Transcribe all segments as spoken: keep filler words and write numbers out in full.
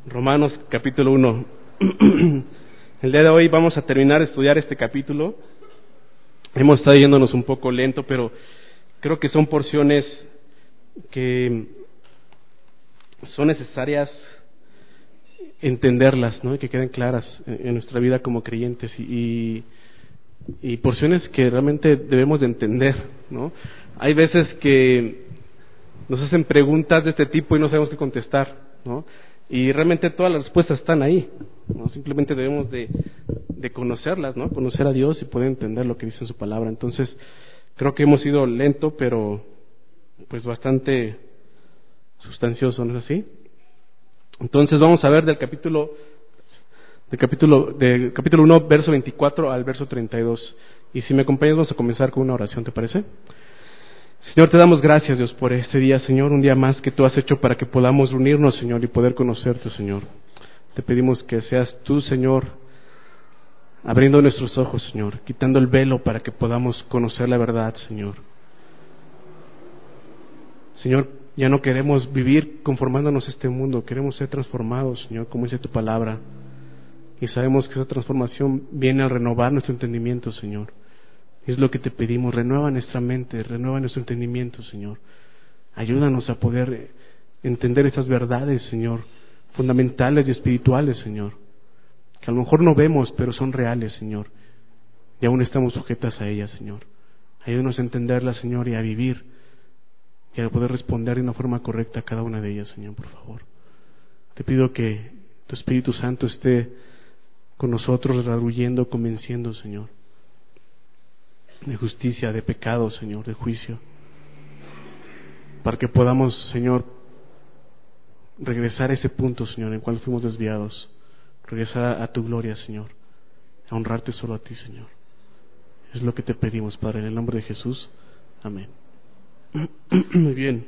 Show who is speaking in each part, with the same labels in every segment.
Speaker 1: Romanos capítulo uno. El día de hoy vamos a terminar de estudiar este capítulo. Hemos estado yéndonos un poco lento, pero creo que son porciones que son necesarias entenderlas, ¿no? Y que queden claras en nuestra vida como creyentes y, y, y porciones que realmente debemos de entender, ¿no? Hay veces que nos hacen preguntas de este tipo y no sabemos qué contestar, ¿no? Y realmente todas las respuestas están ahí, ¿no? Simplemente debemos de, de conocerlas, ¿no? Conocer a Dios y poder entender lo que dice en su palabra. Entonces, creo que hemos ido lento, pero pues bastante sustancioso, ¿no es así? Entonces vamos a ver del capítulo del capítulo del capítulo uno, verso veinticuatro al verso treinta y dos. Y si me acompañas vamos a comenzar con una oración, ¿te parece? Señor, te damos gracias, Dios, por este día, Señor, un día más que tú has hecho para que podamos reunirnos, Señor, y poder conocerte, Señor. Te pedimos que seas tú, Señor, abriendo nuestros ojos, Señor, quitando el velo para que podamos conocer la verdad, Señor. Señor, ya no queremos vivir conformándonos a este mundo, queremos ser transformados, Señor, como dice tu palabra. Y sabemos que esa transformación viene al renovar nuestro entendimiento, Señor. Es lo que te pedimos, renueva nuestra mente, renueva nuestro entendimiento, Señor. Ayúdanos a poder entender estas verdades, Señor, fundamentales y espirituales, Señor, que a lo mejor no vemos, pero son reales, Señor, y aún estamos sujetas a ellas, Señor. Ayúdanos a entenderlas, Señor, y a vivir, y a poder responder de una forma correcta a cada una de ellas, Señor, por favor. Te pido que tu Espíritu Santo esté con nosotros, redarguyendo, convenciendo, Señor, de justicia, de pecado, Señor, de juicio, para que podamos, Señor, regresar a ese punto, Señor, en cual fuimos desviados, regresar a, a tu gloria, Señor, a honrarte solo a ti, Señor. Es lo que te pedimos, Padre, en el nombre de Jesús. Amén. Muy bien.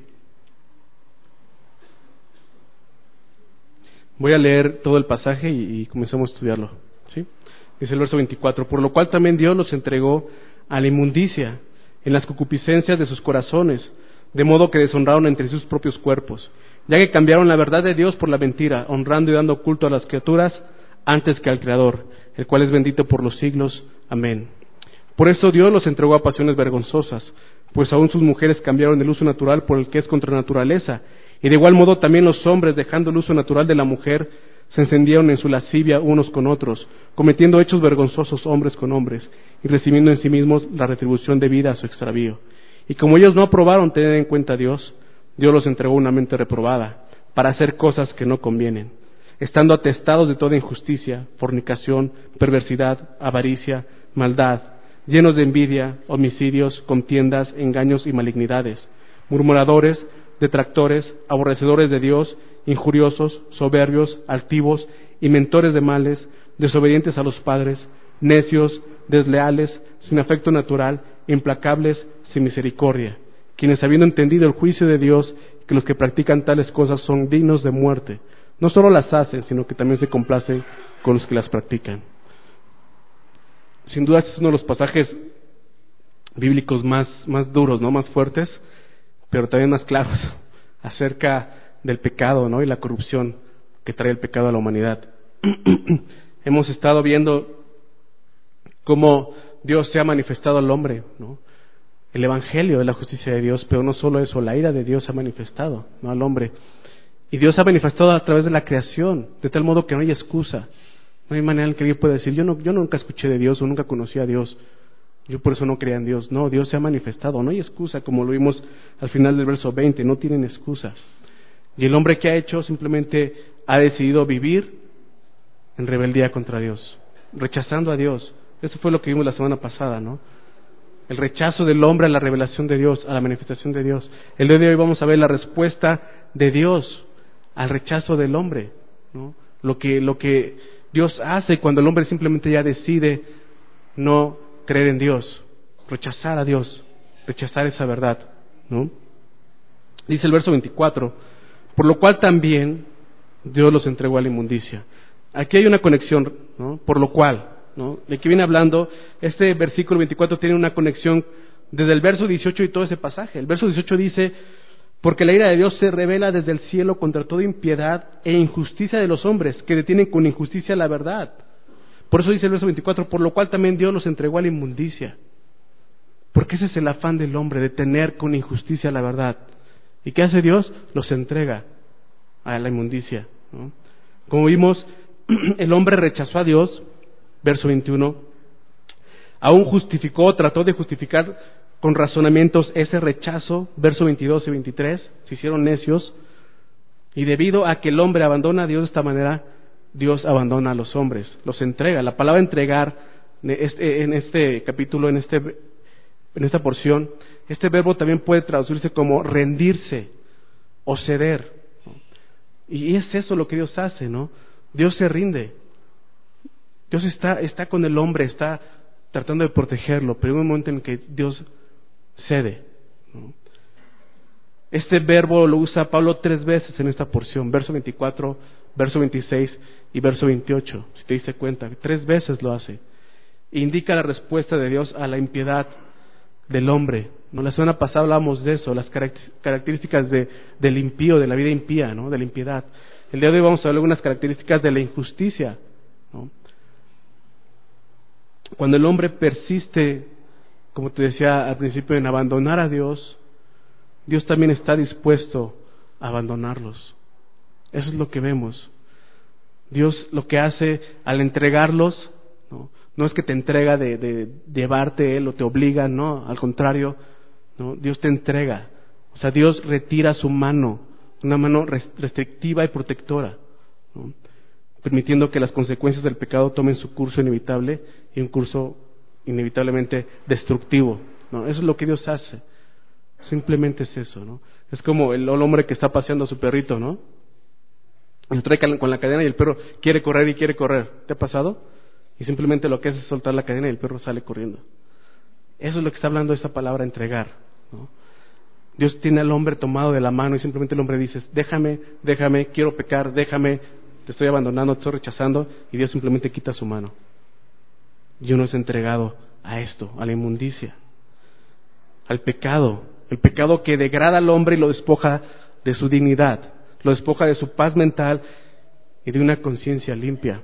Speaker 1: Voy a leer todo el pasaje y, y comenzamos a estudiarlo, ¿sí? Dice el verso veinticuatro: por lo cual también Dios los entregó a la inmundicia en las concupiscencias de sus corazones, de modo que deshonraron entre sus propios cuerpos, ya que cambiaron la verdad de Dios por la mentira, honrando y dando culto a las criaturas antes que al Creador, el cual es bendito por los siglos. Amén. Por eso Dios los entregó a pasiones vergonzosas, pues aún sus mujeres cambiaron el uso natural por el que es contra naturaleza, y de igual modo también los hombres, dejando el uso natural de la mujer, se encendieron en su lascivia unos con otros, cometiendo hechos vergonzosos hombres con hombres, y recibiendo en sí mismos la retribución debida a su extravío. Y como ellos no aprobaron tener en cuenta a Dios, Dios los entregó una mente reprobada, para hacer cosas que no convienen, estando atestados de toda injusticia, fornicación, perversidad, avaricia, maldad, llenos de envidia, homicidios, contiendas, engaños y malignidades, murmuradores, detractores, aborrecedores de Dios, injuriosos, soberbios, altivos, inventores de males, desobedientes a los padres, necios, desleales, sin afecto natural, implacables, sin misericordia, quienes habiendo entendido el juicio de Dios, que los que practican tales cosas son dignos de muerte, no solo las hacen, sino que también se complacen con los que las practican. Sin duda este es uno de los pasajes bíblicos más, más duros, ¿no? Más fuertes, pero también más claros acerca del pecado, ¿no? Y la corrupción que trae el pecado a la humanidad. Hemos estado viendo cómo Dios se ha manifestado al hombre, ¿no? El evangelio de la justicia de Dios, pero no solo eso, la ira de Dios se ha manifestado, ¿no? Al hombre. Y Dios ha manifestado a través de la creación, de tal modo que no hay excusa. No hay manera en que alguien pueda decir, yo no, yo nunca escuché de Dios o nunca conocí a Dios, yo por eso no creía en Dios. No, Dios se ha manifestado, no hay excusa, como lo vimos al final del verso veinte, no tienen excusa. Y el hombre, ¿qué ha hecho? Simplemente ha decidido vivir en rebeldía contra Dios, rechazando a Dios. Eso fue lo que vimos la semana pasada, ¿no? El rechazo del hombre a la revelación de Dios, a la manifestación de Dios. El día de hoy vamos a ver la respuesta de Dios al rechazo del hombre, ¿no? Lo que, lo que Dios hace cuando el hombre simplemente ya decide no creer en Dios, rechazar a Dios, rechazar esa verdad, ¿no? Dice el verso veinticuatro: por lo cual también Dios los entregó a la inmundicia. Aquí hay una conexión, ¿no? Por lo cual, ¿no? De que viene hablando, este versículo veinticuatro tiene una conexión desde el verso dieciocho y todo ese pasaje. El verso dieciocho dice, Porque la ira de Dios se revela desde el cielo contra toda impiedad e injusticia de los hombres, que detienen con injusticia la verdad. Por eso dice el verso veinticuatro, por lo cual también Dios los entregó a la inmundicia. Porque ese es el afán del hombre, de tener con injusticia la verdad. ¿Y qué hace Dios? Los entrega a la inmundicia, ¿no? Como vimos, el hombre rechazó a Dios, verso veintiuno, aún justificó, trató de justificar con razonamientos ese rechazo, verso veintidós y veintitrés, se hicieron necios, y debido a que el hombre abandona a Dios de esta manera, Dios abandona a los hombres, los entrega. La palabra entregar en este capítulo, en, este, en esta porción, este verbo también puede traducirse como rendirse o ceder, ¿no? Y es eso lo que Dios hace, ¿no? Dios se rinde. Dios está, está con el hombre, está tratando de protegerlo, pero hay un momento en que Dios cede, ¿no? Este verbo lo usa Pablo tres veces en esta porción, verso veinticuatro, verso veintiséis y verso veintiocho, si te diste cuenta, tres veces lo hace. Indica la respuesta de Dios a la impiedad del hombre, ¿no? La semana pasada hablábamos de eso, las características de, del impío, de la vida impía, ¿no? De la impiedad. El día de hoy vamos a hablar de algunas características de la injusticia, ¿no? Cuando el hombre persiste, como te decía al principio, en abandonar a Dios, Dios también está dispuesto a abandonarlos. Eso es lo que vemos. Dios lo que hace al entregarlos, no, no es que te entrega de, de, de llevarte Él o te obliga, no, al contrario, no, Dios te entrega. O sea, Dios retira su mano, una mano restrictiva y protectora, ¿no? Permitiendo que las consecuencias del pecado tomen su curso inevitable y un curso inevitablemente destructivo, ¿no? Eso es lo que Dios hace. Simplemente es eso, ¿no? Es como el, el hombre que está paseando a su perrito, ¿no? Y lo trae con la cadena y el perro quiere correr y quiere correr. ¿Te ha pasado? Y simplemente lo que hace es soltar la cadena y el perro sale corriendo. Eso es lo que está hablando esta palabra entregar, ¿no? Dios tiene al hombre tomado de la mano y simplemente el hombre dice, déjame, déjame, quiero pecar, déjame, te estoy abandonando, te estoy rechazando, y Dios simplemente quita su mano. Y uno es entregado a esto, a la inmundicia, al pecado, el pecado que degrada al hombre y lo despoja de su dignidad, lo despoja de su paz mental y de una conciencia limpia.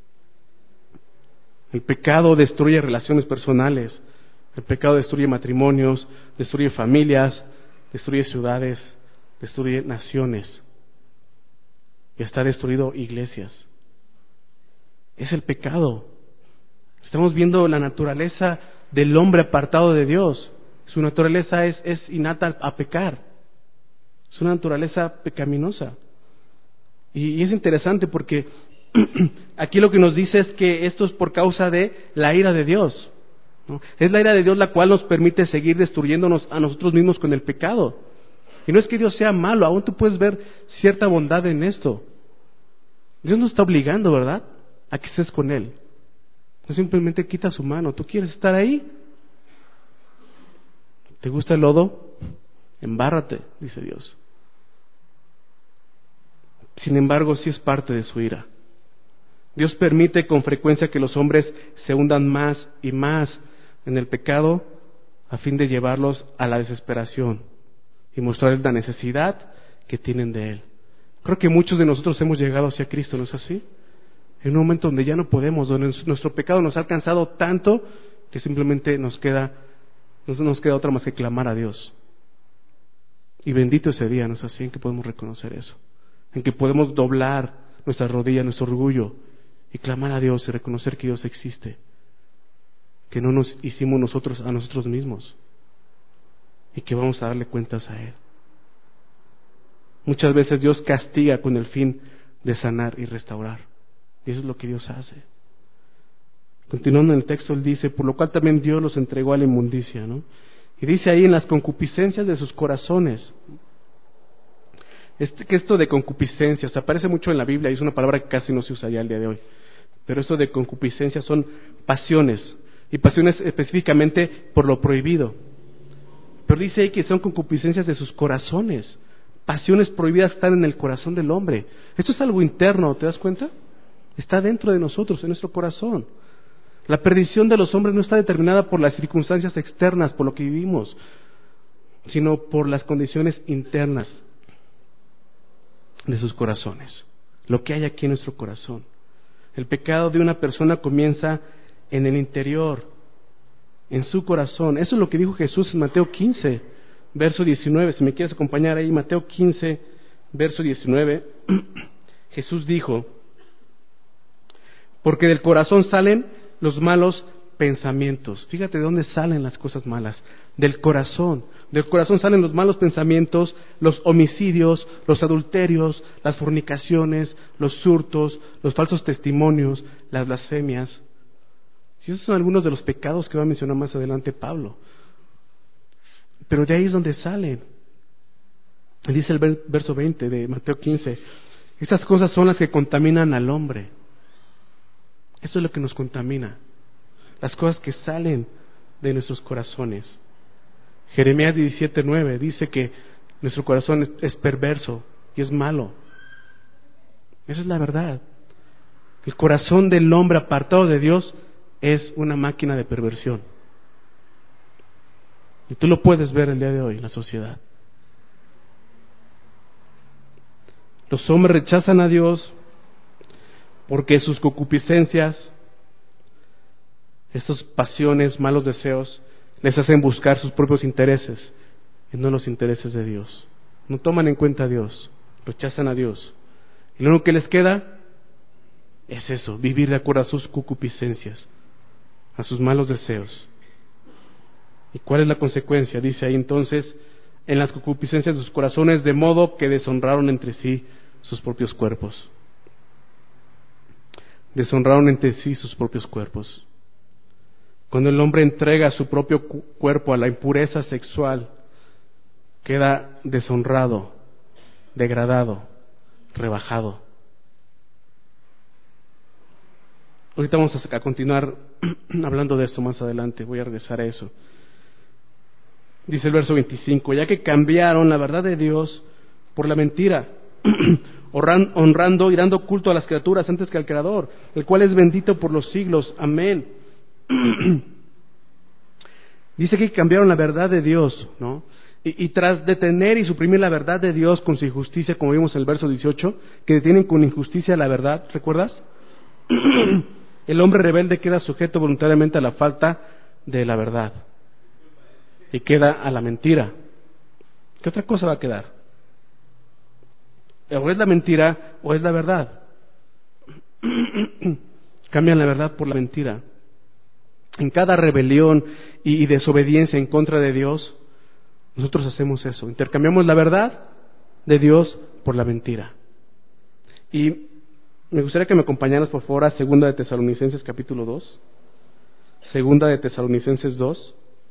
Speaker 1: El pecado destruye relaciones personales, el pecado destruye matrimonios, destruye familias, destruye ciudades, destruye naciones y hasta ha destruido iglesias. Es el pecado. Estamos viendo la naturaleza del hombre apartado de Dios. Su naturaleza es, es innata a pecar. Es una naturaleza pecaminosa. Y, y es interesante porque aquí lo que nos dice es que esto es por causa de la ira de Dios, ¿no? Es la ira de Dios la cual nos permite seguir destruyéndonos a nosotros mismos con el pecado. Y no es que Dios sea malo, aún tú puedes ver cierta bondad en esto. Dios no está obligando, ¿verdad?, a que estés con Él. No, simplemente quita su mano. ¿Tú quieres estar ahí? ¿Te gusta el lodo? Embárrate, dice Dios. Sin embargo, sí es parte de su ira. Dios permite con frecuencia que los hombres se hundan más y más en el pecado a fin de llevarlos a la desesperación y mostrarles la necesidad que tienen de Él. Creo que muchos de nosotros hemos llegado hacia Cristo, ¿no es así? En un momento donde ya no podemos, donde nuestro pecado nos ha alcanzado tanto que simplemente nos queda, no nos queda otra más que clamar a Dios. Y bendito ese día, ¿no es así?, en que podemos reconocer eso, en que podemos doblar nuestras rodillas, nuestro orgullo y clamar a Dios y reconocer que Dios existe, que no nos hicimos nosotros a nosotros mismos y que vamos a darle cuentas a Él. Muchas veces Dios castiga con el fin de sanar y restaurar. Y eso es lo que Dios hace. Continuando en el texto, Él dice, por lo cual también Dios los entregó a la inmundicia, ¿no? Y dice ahí, en las concupiscencias de sus corazones. Este, que esto de concupiscencias, se aparece mucho en la Biblia y es una palabra que casi no se usa ya el día de hoy. Pero esto de concupiscencia son pasiones, y pasiones específicamente por lo prohibido. Pero dice ahí que son concupiscencias de sus corazones. Pasiones prohibidas están en el corazón del hombre. Esto es algo interno, ¿te das cuenta? Está dentro de nosotros, en nuestro corazón. La perdición de los hombres no está determinada por las circunstancias externas, por lo que vivimos. sino por las condiciones internas de sus corazones, lo que hay aquí en nuestro corazón. El pecado de una persona comienza en el interior, en su corazón. Eso es lo que dijo Jesús en Mateo quince, verso diecinueve. Si me quieres acompañar ahí, Mateo quince, verso diecinueve. Jesús dijo: porque del corazón salen los malos pensamientos. Fíjate de dónde salen las cosas malas. Del corazón. Del corazón salen los malos pensamientos, los homicidios, los adulterios, las fornicaciones, los hurtos, los falsos testimonios, las blasfemias. Y esos son algunos de los pecados que va a mencionar más adelante Pablo. Pero de ahí es donde salen. Dice el verso veinte de Mateo quince: estas cosas son las que contaminan al hombre. Eso es lo que nos contamina. Las cosas que salen de nuestros corazones. Jeremías diecisiete nueve dice que nuestro corazón es, es perverso y es malo. Esa es la verdad. El corazón del hombre apartado de Dios es una máquina de perversión. Y tú lo puedes ver el día de hoy en la sociedad. Los hombres rechazan a Dios porque sus concupiscencias, estas pasiones, malos deseos, les hacen buscar sus propios intereses y no los intereses de Dios. No toman en cuenta a Dios, rechazan a Dios. Y lo único que les queda es eso, vivir de acuerdo a sus concupiscencias, a sus malos deseos. ¿Y cuál es la consecuencia? Dice ahí entonces: en las concupiscencias de sus corazones, de modo que deshonraron entre sí sus propios cuerpos. Deshonraron entre sí sus propios cuerpos. Cuando el hombre entrega su propio cu- cuerpo a la impureza sexual, queda deshonrado, degradado, rebajado. Ahorita vamos a, a continuar hablando de eso más adelante, voy a regresar a eso. Dice el verso veinticinco: ya que cambiaron la verdad de Dios por la mentira, honrando y dando culto a las criaturas antes que al Creador, el cual es bendito por los siglos. Amén. Dice que cambiaron la verdad de Dios, ¿no? Y, y tras detener y suprimir la verdad de Dios con su injusticia, como vimos en el verso dieciocho, que detienen con injusticia la verdad, ¿recuerdas? El hombre rebelde queda sujeto voluntariamente a la falta de la verdad y queda a la mentira. ¿Qué otra cosa va a quedar? O es la mentira o es la verdad. Cambian la verdad por la mentira. En cada rebelión y desobediencia en contra de Dios, nosotros hacemos eso. Intercambiamos la verdad de Dios por la mentira. Y me gustaría que me acompañaras por favor a Segunda de Tesalonicenses capítulo dos. Segunda de Tesalonicenses dos.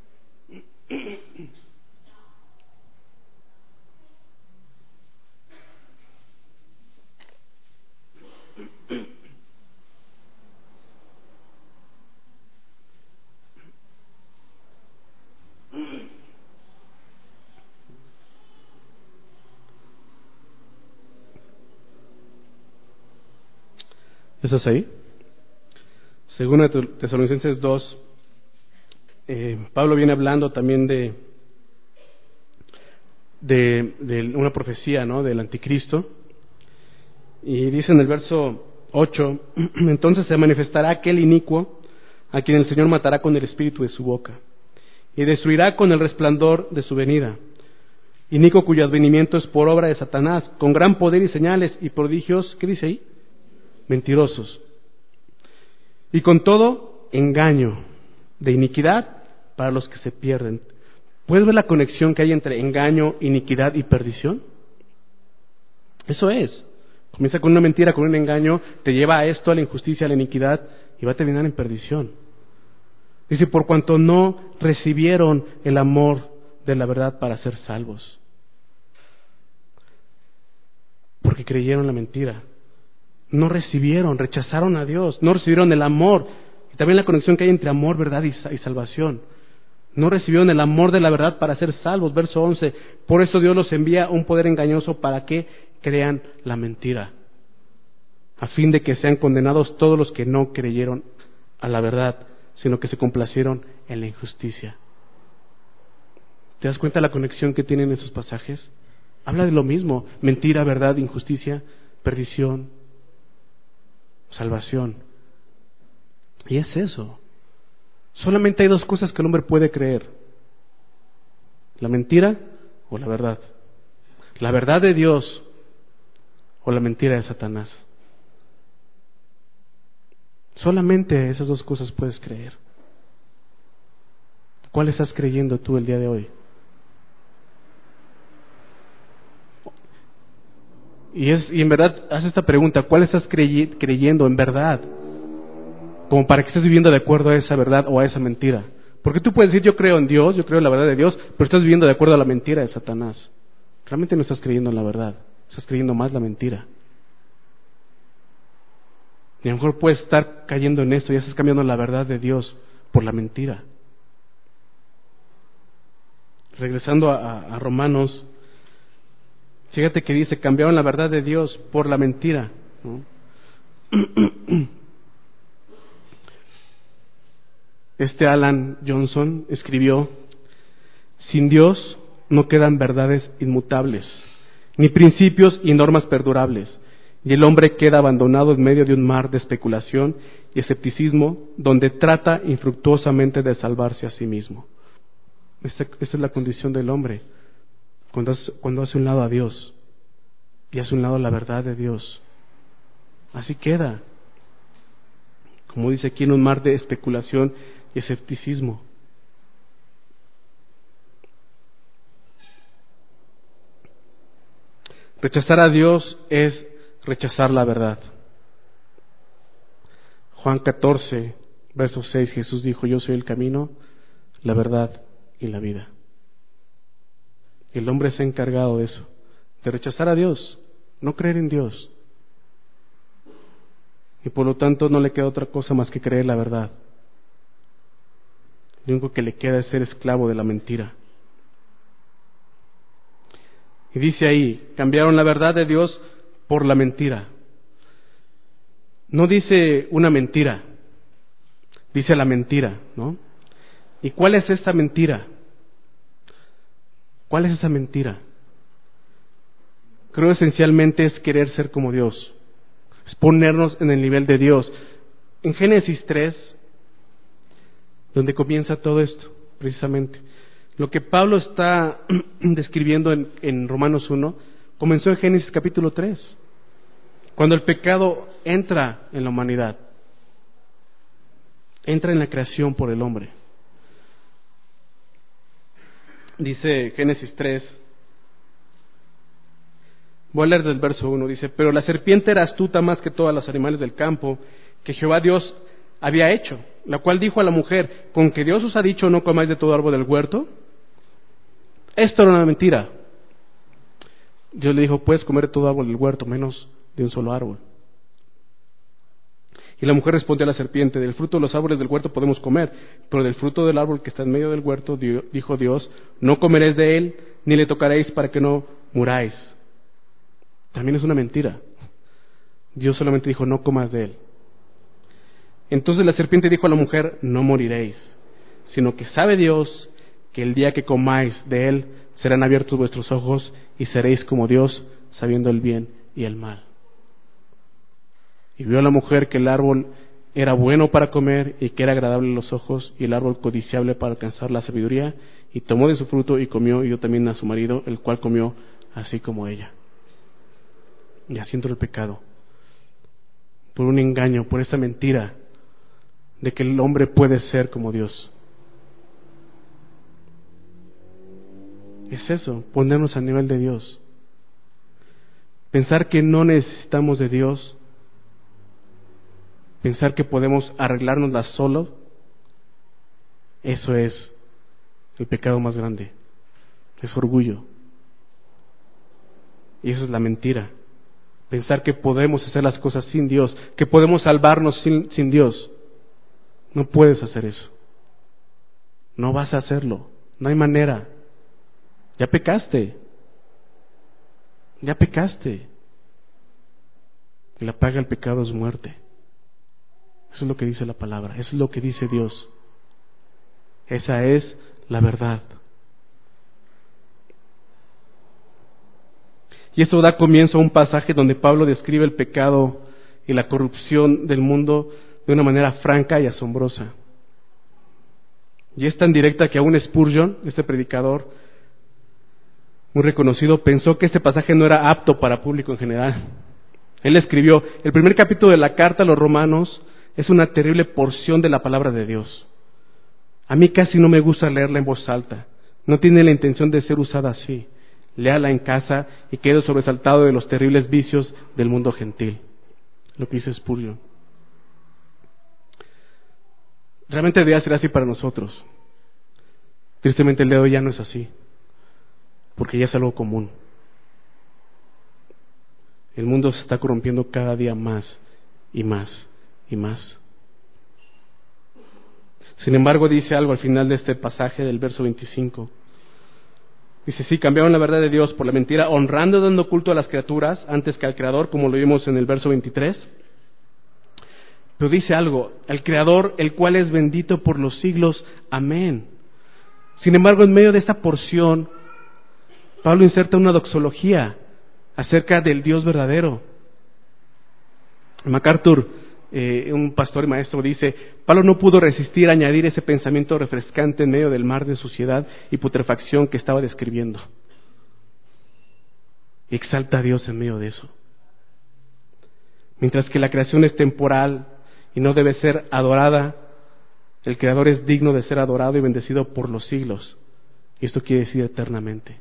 Speaker 1: ¿Estás ahí? Segunda de Tesalonicenses dos. Eh, Pablo viene hablando también de, de, de una profecía, ¿no?, del anticristo. Y dice en el verso ocho: entonces se manifestará aquel inicuo a quien el Señor matará con el espíritu de su boca y destruirá con el resplandor de su venida. Inicuo cuyo advenimiento es por obra de Satanás, con gran poder y señales y prodigios, ¿qué dice ahí? Mentirosos. Y con todo engaño de iniquidad para los que se pierden. ¿Puedes ver la conexión que hay entre engaño, iniquidad y perdición? Eso es. Comienza con una mentira, con un engaño, te lleva a esto, a la injusticia, a la iniquidad, y va a terminar en perdición. Dice: por cuanto no recibieron el amor de la verdad para ser salvos. Porque creyeron la mentira. No recibieron, rechazaron a Dios, no recibieron el amor. Y también la conexión que hay entre amor, verdad y, y salvación. No recibieron el amor de la verdad para ser salvos. Verso once: por eso Dios los envía un poder engañoso para que crean la mentira, a fin de que sean condenados todos los que no creyeron a la verdad, sino que se complacieron en la injusticia. ¿Te das cuenta de la conexión que tienen esos pasajes? Habla de lo mismo: mentira, verdad, injusticia, perdición, salvación. Y es eso. Solamente hay dos cosas que el hombre puede creer: la mentira o la verdad. La verdad de Dios o la mentira de Satanás. Solamente esas dos cosas puedes creer. ¿Cuál estás creyendo tú el día de hoy? Y, es, y en verdad, haz esta pregunta: ¿cuál estás crey, creyendo en verdad? Como para que estés viviendo de acuerdo a esa verdad o a esa mentira. Porque tú puedes decir: yo creo en Dios, yo creo en la verdad de Dios, pero estás viviendo de acuerdo a la mentira de Satanás. Realmente no estás creyendo en la verdad, estás creyendo más la mentira. Y a lo mejor puedes estar cayendo en esto, ya estás cambiando la verdad de Dios por la mentira. Regresando a, a Romanos, fíjate que dice: cambiaron la verdad de Dios por la mentira, ¿no? Este Alan Johnson escribió: sin Dios no quedan verdades inmutables, ni principios y normas perdurables, y el hombre queda abandonado en medio de un mar de especulación y escepticismo, donde trata infructuosamente de salvarse a sí mismo. Esta, esta es la condición del hombre cuando hace, cuando hace un lado a Dios y hace un lado la verdad de Dios. Así queda, como dice aquí, en un mar de especulación y escepticismo. Rechazar a Dios es rechazar la verdad. Juan catorce, verso seis, Jesús dijo: yo soy el camino, la verdad y la vida. Y el hombre se ha encargado de eso, de rechazar a Dios, no creer en Dios. Y por lo tanto no le queda otra cosa más que creer la verdad. Lo único que le queda es ser esclavo de la mentira. Y dice ahí: cambiaron la verdad de Dios por la mentira. No dice una mentira, dice la mentira, ¿no? ¿Y cuál es esta mentira? ¿Cuál es esa mentira? Creo esencialmente es querer ser como Dios, es ponernos en el nivel de Dios. En Génesis tres, donde comienza todo esto, precisamente, lo que Pablo está describiendo en, en Romanos uno, comenzó en Génesis capítulo tres, cuando el pecado entra en la humanidad, entra en la creación por el hombre. Dice Génesis tres, voy a leer del verso uno, dice: pero la serpiente era astuta más que todos los animales del campo que Jehová Dios había hecho, la cual dijo a la mujer: ¿con que Dios os ha dicho no comáis de todo árbol del huerto? Esto era una mentira. Dios le dijo: puedes comer de todo árbol del huerto, menos de un solo árbol. Y la mujer respondió a la serpiente: del fruto de los árboles del huerto podemos comer, pero del fruto del árbol que está en medio del huerto, dijo Dios: no comeréis de él, ni le tocaréis, para que no muráis. También es una mentira. Dios solamente dijo: no comas de él. Entonces la serpiente dijo a la mujer: no moriréis, sino que sabe Dios que el día que comáis de él serán abiertos vuestros ojos y seréis como Dios, sabiendo el bien y el mal. Y vio la mujer que el árbol era bueno para comer y que era agradable a los ojos, y el árbol codiciable para alcanzar la sabiduría, y tomó de su fruto y comió, y dio también a su marido, el cual comió así como ella. Y haciendo el pecado, por un engaño, por esa mentira de que el hombre puede ser como Dios. Es eso, ponernos a nivel de Dios. Pensar que no necesitamos de Dios, pensar que podemos arreglárnosla solos, eso es el pecado más grande, es orgullo. Y eso es la mentira. Pensar que podemos hacer las cosas sin Dios, que podemos salvarnos sin, sin Dios. No puedes hacer eso. No vas a hacerlo. No hay manera. Ya pecaste. Ya pecaste. Y la paga del pecado es muerte. Eso es lo que dice la palabra. Eso es lo que dice Dios. Esa es la verdad. Y esto da comienzo a un pasaje donde Pablo describe el pecado y la corrupción del mundo de una manera franca y asombrosa. Y es tan directa que aún Spurgeon, este predicador muy reconocido, pensó que este pasaje no era apto para público en general. Él escribió: el primer capítulo de la carta a los romanos es una terrible porción de la palabra de Dios. A mí casi no me gusta leerla en voz alta. No tiene la intención de ser usada así. Léala en casa y quedo sobresaltado de los terribles vicios del mundo gentil. Lo que dice Spurgeon. Realmente debería ser así para nosotros. Tristemente el día de hoy ya no es así, porque ya es algo común. El mundo se está corrompiendo cada día más y más y más. Sin embargo, dice algo al final de este pasaje del verso veinticinco. Dice: sí, cambiaron la verdad de Dios por la mentira, honrando y dando culto a las criaturas antes que al Creador, como lo vimos en el verso veintitrés. Pero dice algo: al Creador, el cual es bendito por los siglos. Amén. Sin embargo, en medio de esta porción, Pablo inserta una doxología acerca del Dios verdadero. MacArthur, eh, un pastor y maestro, dice: Pablo no pudo resistir a añadir ese pensamiento refrescante en medio del mar de suciedad y putrefacción que estaba describiendo. Y exalta a Dios en medio de eso. Mientras que la creación es temporal y no debe ser adorada, el Creador es digno de ser adorado y bendecido por los siglos. Y esto quiere decir eternamente.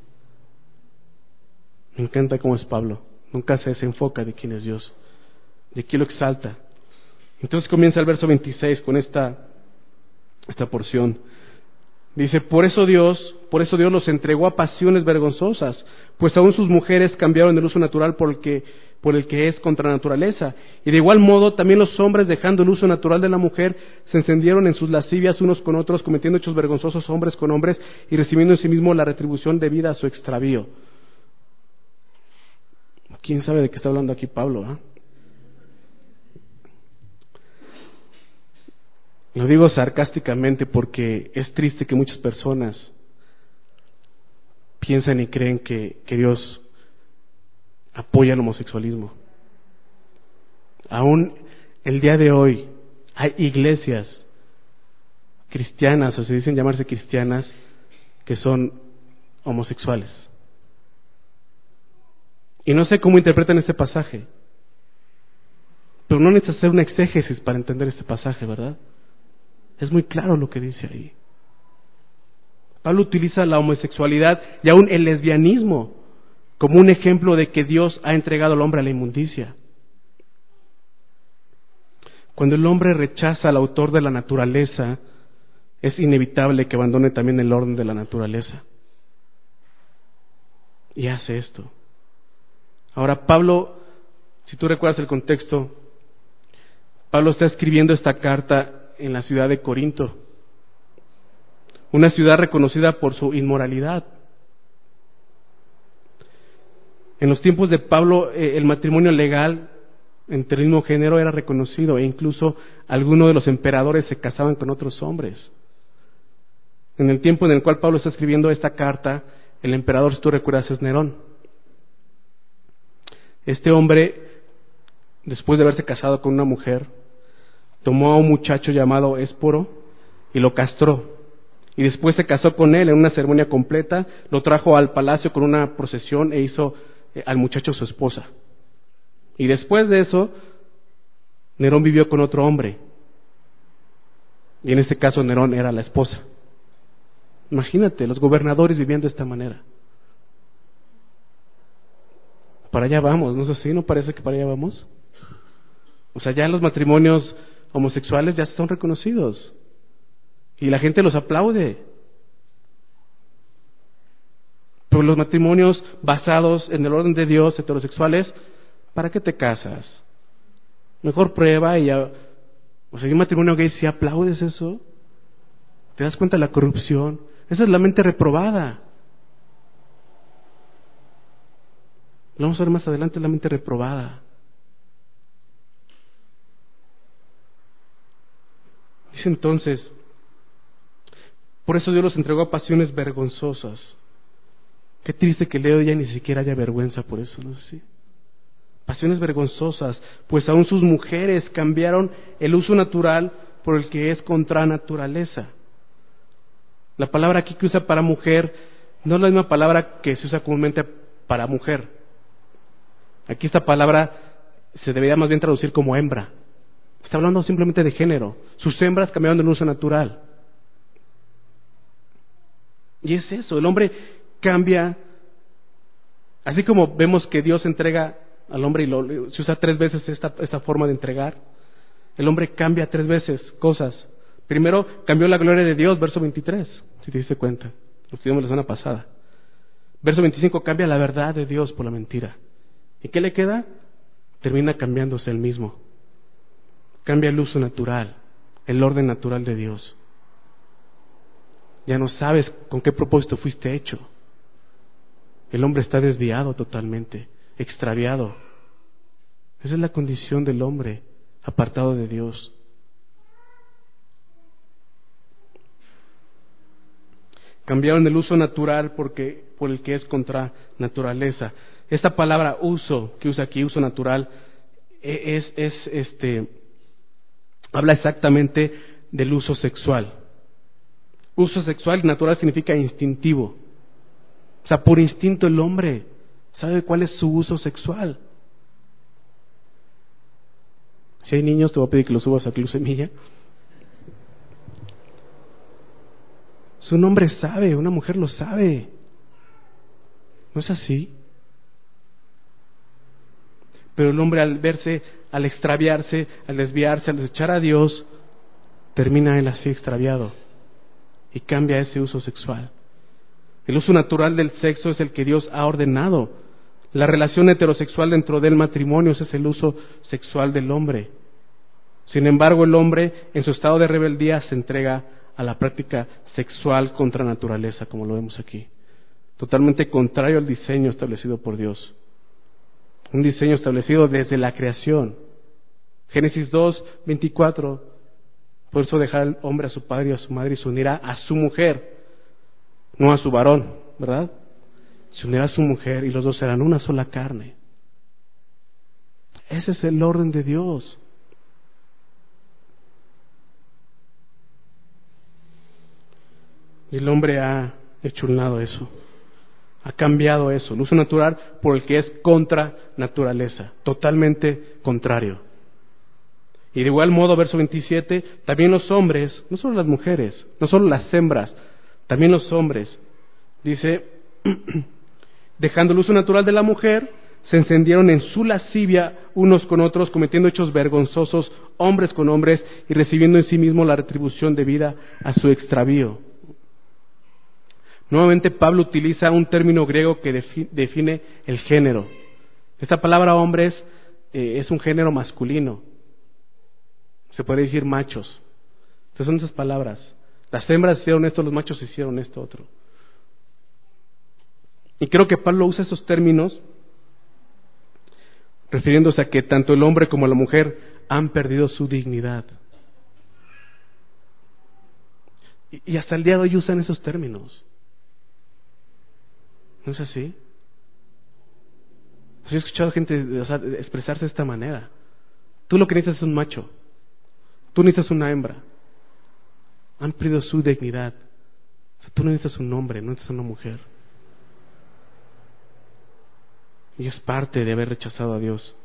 Speaker 1: Me encanta cómo es Pablo. Nunca se desenfoca de quién es Dios, de quién lo exalta. Entonces comienza el verso veintiséis con esta, esta porción. Dice: por eso Dios, por eso Dios los entregó a pasiones vergonzosas, pues aún sus mujeres cambiaron el uso natural por el que, por el que es contra la naturaleza. Y de igual modo también los hombres, dejando el uso natural de la mujer, se encendieron en sus lascivias unos con otros, cometiendo hechos vergonzosos hombres con hombres y recibiendo en sí mismo la retribución debida a su extravío. ¿Quién sabe de qué está hablando aquí Pablo? ¿eh? Lo digo sarcásticamente porque es triste que muchas personas piensan y creen que, que Dios apoya el homosexualismo. Aún el día de hoy hay iglesias cristianas, o se dicen llamarse cristianas, que son homosexuales. Y no sé cómo interpretan este pasaje, pero no necesitas hacer una exégesis para entender este pasaje, ¿verdad? Es muy claro lo que dice ahí. Pablo utiliza la homosexualidad y aún el lesbianismo como un ejemplo de que Dios ha entregado al hombre a la inmundicia. Cuando el hombre rechaza al autor de la naturaleza, es inevitable que abandone también el orden de la naturaleza. Y hace esto. Ahora Pablo, si tú recuerdas el contexto, Pablo está escribiendo esta carta en la ciudad de Corinto, una ciudad reconocida por su inmoralidad. En los tiempos de Pablo, eh, el matrimonio legal entre el mismo género era reconocido, e incluso algunos de los emperadores se casaban con otros hombres. En el tiempo en el cual Pablo está escribiendo esta carta, el emperador, si tú recuerdas, es Nerón. Este hombre, después de haberse casado con una mujer, tomó a un muchacho llamado Ésporo y lo castró. Y después se casó con él en una ceremonia completa, lo trajo al palacio con una procesión e hizo eh, al muchacho su esposa. Y después de eso, Nerón vivió con otro hombre. Y en este caso Nerón era la esposa. Imagínate, los gobernadores vivían de esta manera. Para allá vamos, ¿no es así? ¿No parece que para allá vamos? O sea, ya los matrimonios homosexuales ya son reconocidos y la gente los aplaude. Pero los matrimonios basados en el orden de Dios, heterosexuales, ¿para qué te casas? Mejor prueba y ya. O sea, un matrimonio gay, si aplaudes eso, te das cuenta de la corrupción. Esa es la mente reprobada. Lo vamos a ver más adelante, la mente reprobada. Dice entonces: por eso Dios los entregó a pasiones vergonzosas. Qué triste que Leo ya ni siquiera haya vergüenza por eso, no sé si. Pasiones vergonzosas, pues aún sus mujeres cambiaron el uso natural por el que es contra naturaleza. La palabra aquí que usa para mujer no es la misma palabra que se usa comúnmente para mujer. Aquí esta palabra se debería más bien traducir como hembra. Está hablando simplemente de género. Sus hembras cambiaron el uso natural. Y es eso, el hombre cambia, así como vemos que Dios entrega al hombre y lo, se usa tres veces esta, esta forma de entregar, el hombre cambia tres veces cosas. Primero cambió la gloria de Dios, verso veintitrés, si te diste cuenta, lo estudiamos la semana pasada. Verso veinticinco, cambia la verdad de Dios por la mentira. ¿Y qué le queda? Termina cambiándose él mismo. Cambia el uso natural, el orden natural de Dios. Ya no sabes con qué propósito fuiste hecho. El hombre está desviado totalmente, extraviado. Esa es la condición del hombre, apartado de Dios. Cambiaron el uso natural porque, por el que es contra naturaleza. Esta palabra uso que usa aquí, uso natural, es, es este, habla exactamente del uso sexual. Uso sexual natural significa instintivo. O sea, por instinto el hombre sabe cuál es su uso sexual. Si hay niños, te voy a pedir que los subas a Club Semilla. Un hombre sabe, una mujer lo sabe. ¿No es así? Pero el hombre al verse, al extraviarse, al desviarse, al desechar a Dios, termina él así extraviado y cambia ese uso sexual. El uso natural del sexo es el que Dios ha ordenado. La relación heterosexual dentro del matrimonio, ese es el uso sexual del hombre. Sin embargo, el hombre, en su estado de rebeldía, se entrega a la práctica sexual contra naturaleza, como lo vemos aquí. Totalmente contrario al diseño establecido por Dios. Un diseño establecido desde la creación. Génesis dos, veinticuatro. Por eso dejará el hombre a su padre y a su madre y se unirá a su mujer, no a su varón, ¿verdad? Se unirá a su mujer y los dos serán una sola carne. Ese es el orden de Dios. Y el hombre ha hecho un lado eso, ha cambiado eso, el uso natural por el que es contra naturaleza, totalmente contrario. Y de igual modo, verso veintisiete, también los hombres, no solo las mujeres, no solo las hembras, también los hombres, dice, dejando el uso natural de la mujer, se encendieron en su lascivia unos con otros, cometiendo hechos vergonzosos, hombres con hombres, y recibiendo en sí mismo la retribución debida a su extravío. Nuevamente Pablo utiliza un término griego que defi- define el género. Esta palabra hombres eh, es un género masculino. Se puede decir machos. Entonces son esas palabras. Las hembras hicieron esto, los machos hicieron esto otro. Y creo que Pablo usa esos términos refiriéndose a que tanto el hombre como la mujer han perdido su dignidad. Y, y hasta el día de hoy usan esos términos. ¿No es así? Pues he escuchado gente, o sea, expresarse de esta manera. Tú lo que necesitas es un macho. Tú necesitas una hembra. Han perdido su dignidad. O sea, tú no necesitas un hombre, no necesitas una mujer. Y es parte de haber rechazado a Dios.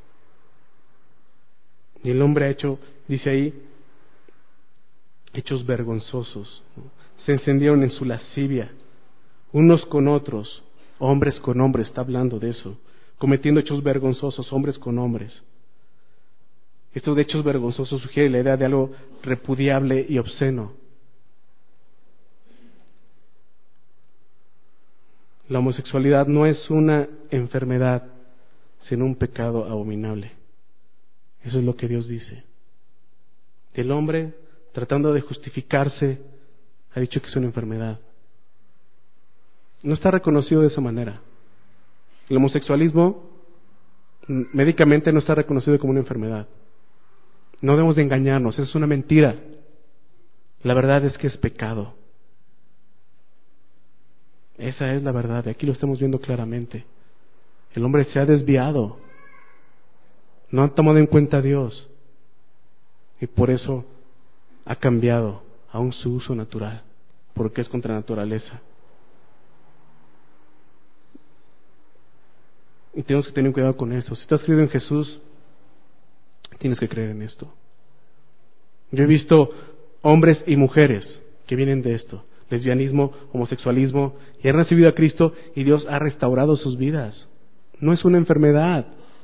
Speaker 1: Y el hombre ha hecho, dice ahí, hechos vergonzosos. Se encendieron en su lascivia, unos con otros, hombres con hombres, está hablando de eso, cometiendo hechos vergonzosos, hombres con hombres. Esto de hechos vergonzosos sugiere la idea de algo repudiable y obsceno. La homosexualidad no es una enfermedad, sino un pecado abominable. Eso es lo que Dios dice. El hombre, tratando de justificarse, ha dicho que es una enfermedad. No está reconocido de esa manera. El homosexualismo médicamente no está reconocido como una enfermedad. No debemos de engañarnos, es una mentira. La verdad es que es pecado. Esa es la verdad, y aquí lo estamos viendo claramente. El hombre se ha desviado, no ha tomado en cuenta a Dios, y por eso ha cambiado aún su uso natural, porque es contra naturaleza. Y tenemos que tener cuidado con esto. Si tú has creído en Jesús, tienes que creer en esto. Yo he visto hombres y mujeres que vienen de esto, lesbianismo, homosexualismo, y han recibido a Cristo y Dios ha restaurado sus vidas. No es una enfermedad,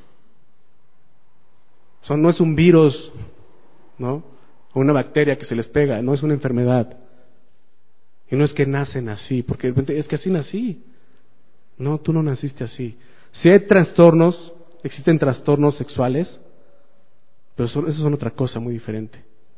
Speaker 1: o sea, no es un virus, ¿no? O una bacteria que se les pega, no es una enfermedad. Y no es que nacen así, porque es que así nací. No, tú no naciste así. Si hay trastornos, existen trastornos sexuales, pero son, esos son otra cosa muy diferente.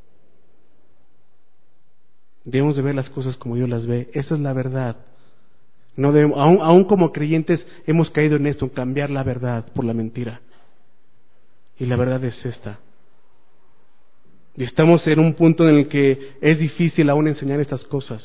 Speaker 1: Debemos de ver las cosas como Dios las ve. Esa es la verdad. No debemos, aún, aún como creyentes hemos caído en esto, en cambiar la verdad por la mentira. Y la verdad es esta. Y estamos en un punto en el que es difícil aún enseñar estas cosas.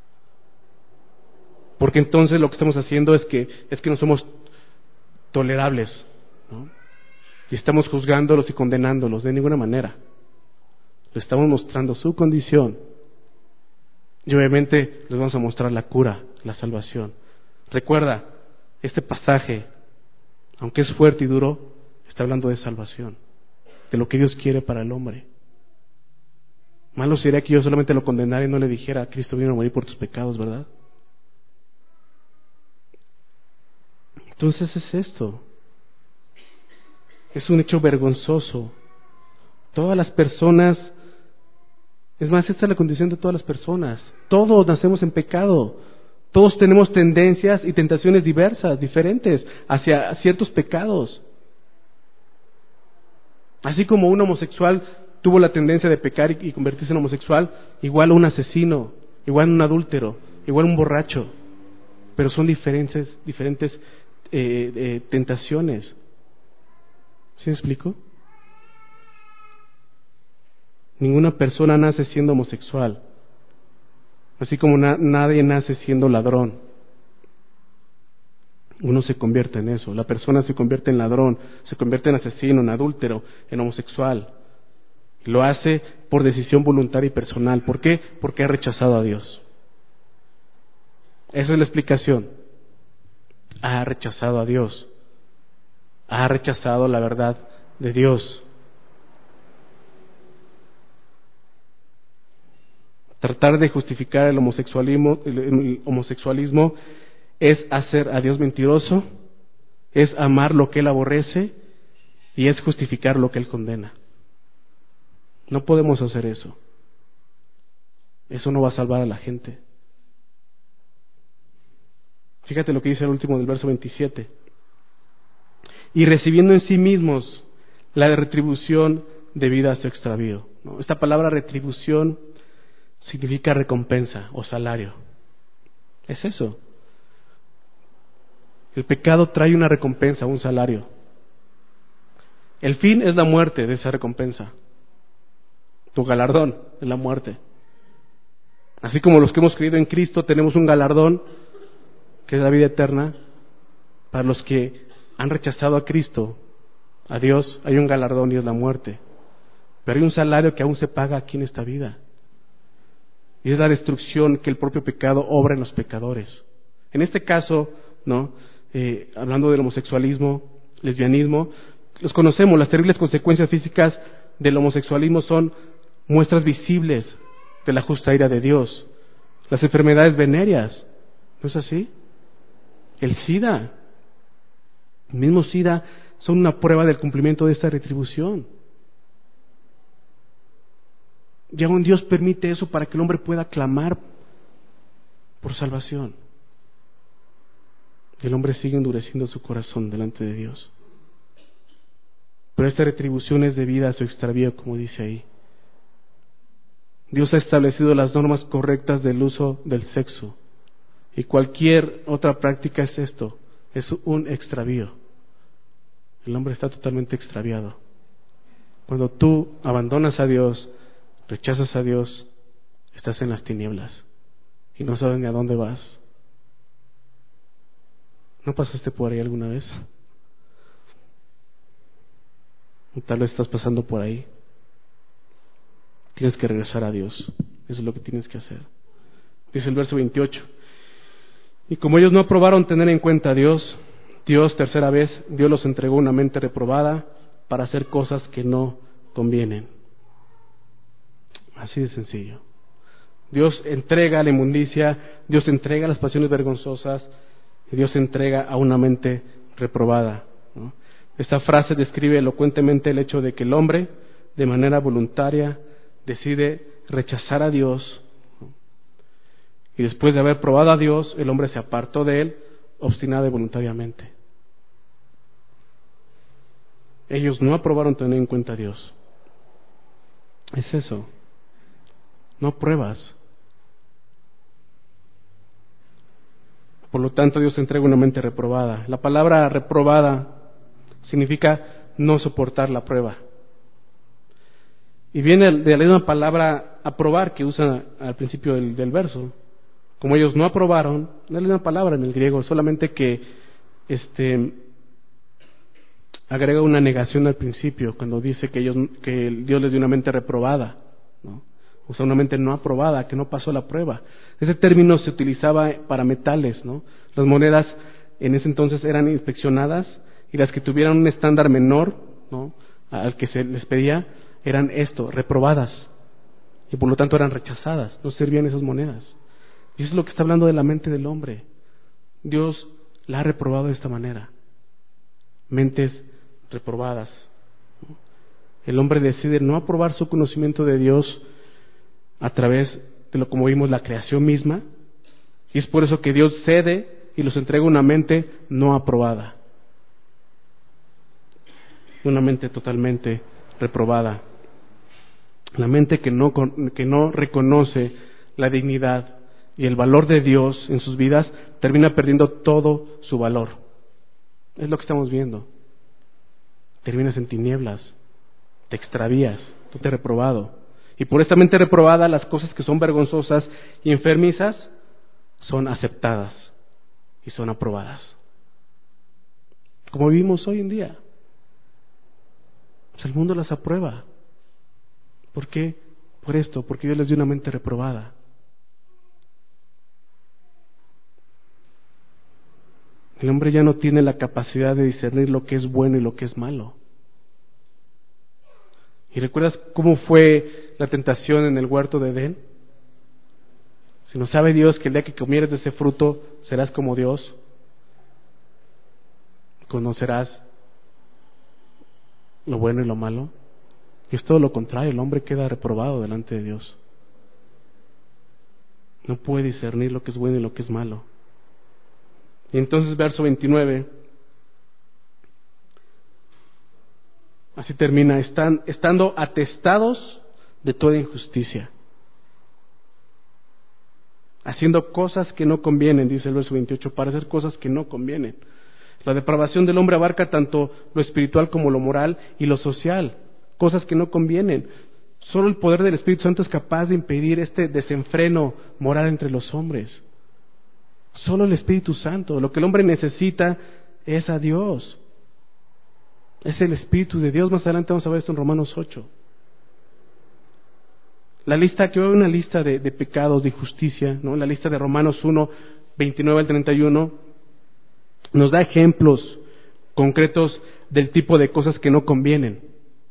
Speaker 1: Porque entonces lo que estamos haciendo es que, es que no somos tolerables, ¿no? Y estamos juzgándolos y condenándolos de ninguna manera. Les estamos mostrando su condición. Y obviamente les vamos a mostrar la cura, la salvación. Recuerda, este pasaje, aunque es fuerte y duro, está hablando de salvación, de lo que Dios quiere para el hombre. Malo sería que yo solamente lo condenara y no le dijera: Cristo vino a morir por tus pecados, ¿verdad? Entonces es esto. Es un hecho vergonzoso. Todas las personas, es más, esta es la condición de todas las personas. Todos nacemos en pecado. Todos tenemos tendencias y tentaciones diversas, diferentes, hacia ciertos pecados. Así como un homosexual tuvo la tendencia de pecar y convertirse en homosexual, igual un asesino, igual un adúltero, igual un borracho. Pero son diferentes, diferentes eh, eh, tentaciones. ¿Sí me explico? Ninguna persona nace siendo homosexual, así como na- nadie nace siendo ladrón. Uno se convierte en eso, la persona se convierte en ladrón, se convierte en asesino, en adúltero, en homosexual. Lo hace por decisión voluntaria y personal. ¿Por qué? Porque ha rechazado a Dios. Esa es la explicación. Ha rechazado a Dios. Ha rechazado la verdad de Dios. Tratar de justificar el homosexualismo, el homosexualismo es hacer a Dios mentiroso, es amar lo que Él aborrece y es justificar lo que Él condena. No podemos hacer eso. Eso no va a salvar a la gente. Fíjate lo que dice el último del verso veintisiete. Y recibiendo en sí mismos la retribución debida a su extravío. ¿No? Esta palabra retribución significa recompensa o salario. Es eso. El pecado trae una recompensa, un salario. El fin es la muerte de esa recompensa. Tu galardón es la muerte. Así como los que hemos creído en Cristo tenemos un galardón, que es la vida eterna, para los que han rechazado a Cristo, a Dios, hay un galardón y es la muerte. Pero hay un salario que aún se paga aquí en esta vida. Y es la destrucción que el propio pecado obra en los pecadores. En este caso, ¿no? Eh, hablando del homosexualismo, lesbianismo, los conocemos, las terribles consecuencias físicas del homosexualismo son muestras visibles de la justa ira de Dios. Las enfermedades venéreas, ¿no es así? El SIDA, el mismo SIDA, son una prueba del cumplimiento de esta retribución. Y aún Dios permite eso para que el hombre pueda clamar por salvación. Y el hombre sigue endureciendo su corazón delante de Dios. Pero esta retribución es debida a su extravío, como dice ahí. Dios ha establecido las normas correctas del uso del sexo. Y cualquier otra práctica es esto, es un extravío. El hombre está totalmente extraviado. Cuando tú abandonas a Dios, rechazas a Dios, estás en las tinieblas y no sabes ni a dónde vas. ¿No pasaste por ahí alguna vez? O tal vez estás pasando por ahí. Tienes que regresar a Dios. Eso es lo que tienes que hacer. Dice el verso veintiocho. Y como ellos no aprobaron tener en cuenta a Dios, Dios, tercera vez, Dios los entregó una mente reprobada para hacer cosas que no convienen. Así de sencillo. Dios entrega a la inmundicia, Dios entrega a las pasiones vergonzosas, y Dios entrega a una mente reprobada, ¿no? Esta frase describe elocuentemente el hecho de que el hombre, de manera voluntaria, decide rechazar a Dios, ¿no? Y después de haber probado a Dios, el hombre se apartó de él, obstinado y voluntariamente. Ellos no aprobaron tener en cuenta a Dios. Es eso. No pruebas. Por lo tanto, Dios entrega una mente reprobada. La palabra reprobada significa no soportar la prueba. Y viene de la misma palabra aprobar que usa al principio del, del verso. Como ellos no aprobaron, no es la misma palabra en el griego, solamente que este agrega una negación al principio cuando dice que ellos que Dios les dio una mente reprobada, ¿no? O sea, una mente no aprobada, que no pasó la prueba. Ese término se utilizaba para metales, ¿no? Las monedas en ese entonces eran inspeccionadas y las que tuvieran un estándar menor, ¿no?, al que se les pedía, eran esto, reprobadas. Y por lo tanto eran rechazadas, no servían esas monedas. Y eso es lo que está hablando de la mente del hombre. Dios la ha reprobado de esta manera. Mentes reprobadas. El hombre decide no aprobar su conocimiento de Dios a través de lo como vimos la creación misma, y es por eso que Dios cede y los entrega una mente no aprobada, una mente totalmente reprobada, la mente que no, que no reconoce la dignidad y el valor de Dios en sus vidas, termina perdiendo todo su valor. Es lo que estamos viendo. Terminas en tinieblas, te extravías, tú te has reprobado. Y por esta mente reprobada, las cosas que son vergonzosas y enfermizas son aceptadas y son aprobadas. Como vivimos hoy en día. Pues el mundo las aprueba. ¿Por qué? Por esto, porque Dios les dio una mente reprobada. El hombre ya no tiene la capacidad de discernir lo que es bueno y lo que es malo. ¿Y recuerdas cómo fue la tentación en el huerto de Edén? Si no sabe Dios que el día que comieres de ese fruto serás como Dios, conocerás lo bueno y lo malo. Y es todo lo contrario, el hombre queda reprobado delante de Dios. No puede discernir lo que es bueno y lo que es malo. Y entonces verso veintinueve, así termina, están, estando atestados de toda injusticia, haciendo cosas que no convienen, dice el verso veintiocho, para hacer cosas que no convienen. La depravación del hombre abarca tanto lo espiritual como lo moral y lo social, cosas que no convienen. Solo el poder del Espíritu Santo es capaz de impedir este desenfreno moral entre los hombres. Solo el Espíritu Santo. Lo que el hombre necesita es a Dios. Es el Espíritu de Dios. Más adelante vamos a ver esto en Romanos ocho. La lista, que hay una lista de, de pecados, de injusticia, ¿no? La lista de Romanos uno, veintinueve al treinta y uno, nos da ejemplos concretos del tipo de cosas que no convienen.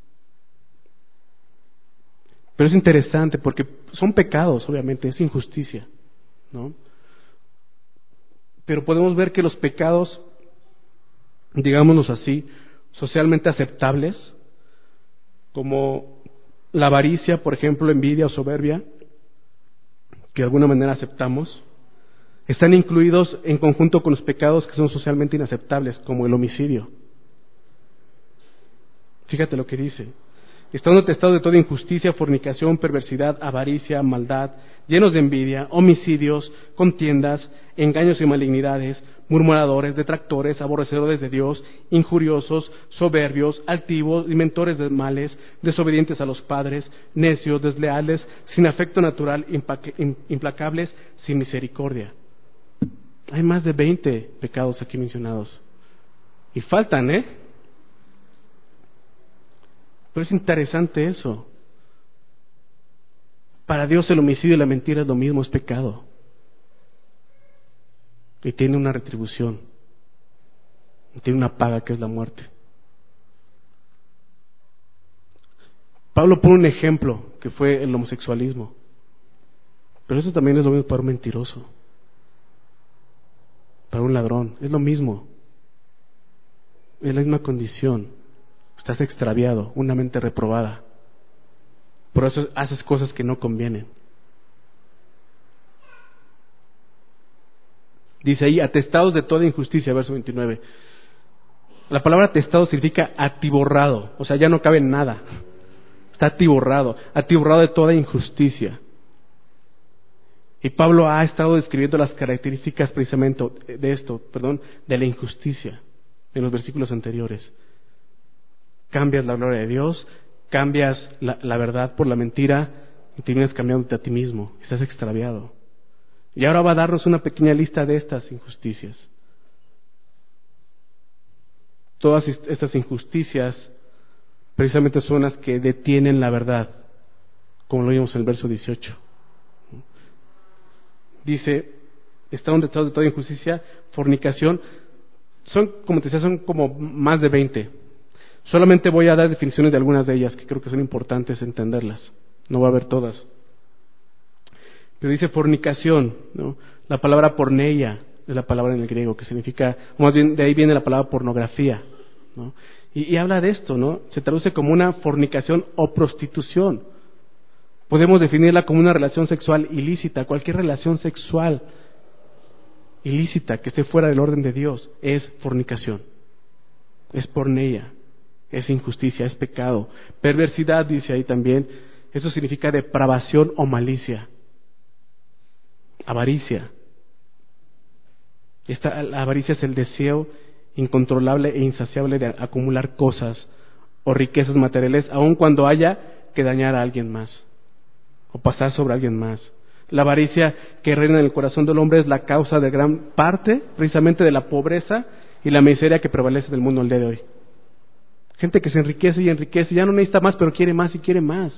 Speaker 1: Pero es interesante porque son pecados, obviamente, es injusticia, ¿no? Pero podemos ver que los pecados, digámoslos así, socialmente aceptables, como la avaricia, por ejemplo, envidia o soberbia, que de alguna manera aceptamos, están incluidos en conjunto con los pecados que son socialmente inaceptables, como el homicidio. Fíjate lo que dice: estando atestados de toda injusticia, fornicación, perversidad, avaricia, maldad, llenos de envidia, homicidios, contiendas, engaños y malignidades, murmuradores, detractores, aborrecedores de Dios, injuriosos, soberbios, altivos, inventores de males, desobedientes a los padres, necios, desleales, sin afecto natural, implacables, sin misericordia. Hay más de veinte pecados aquí mencionados. Y faltan, ¿eh? Pero es interesante eso. Para Dios el homicidio y la mentira es lo mismo, es pecado. Y tiene una retribución. Y tiene una paga que es la muerte. Pablo pone un ejemplo que fue el homosexualismo. Pero eso también es lo mismo para un mentiroso, para un ladrón. Es lo mismo. Es la misma condición. Estás extraviado, una mente reprobada. Por eso haces cosas que no convienen. Dice ahí, atestados de toda injusticia, verso veintinueve. La palabra atestado significa atiborrado, o sea, ya no cabe en nada. Está atiborrado, atiborrado de toda injusticia. Y Pablo ha estado describiendo las características precisamente de esto, perdón, de la injusticia en los versículos anteriores. Cambias la gloria de Dios, cambias la, la verdad por la mentira y terminas cambiándote a ti mismo, estás extraviado. Y ahora va a darnos una pequeña lista de estas injusticias. Todas estas injusticias precisamente son las que detienen la verdad, como lo vimos en el verso dieciocho. Dice, está un atestado de toda injusticia, fornicación, son, como te decía, son como más de veinte. Solamente voy a dar definiciones de algunas de ellas, que creo que son importantes entenderlas. No va a haber todas. Pero dice fornicación, ¿no? La palabra porneia es la palabra en el griego, que significa, o más bien de ahí viene la palabra pornografía, ¿no? Y, y habla de esto, ¿no? Se traduce como una fornicación o prostitución. Podemos definirla como una relación sexual ilícita. Cualquier relación sexual ilícita que esté fuera del orden de Dios es fornicación, es porneia, es injusticia, es pecado. Perversidad, dice ahí también, eso significa depravación o malicia. Avaricia. Esta, la avaricia es el deseo incontrolable e insaciable de acumular cosas o riquezas materiales, aun cuando haya que dañar a alguien más o pasar sobre alguien más. La avaricia que reina en el corazón del hombre es la causa de gran parte, precisamente, de la pobreza y la miseria que prevalece en el mundo el día de hoy. Gente que se enriquece y enriquece, ya no necesita más, pero quiere más y quiere más.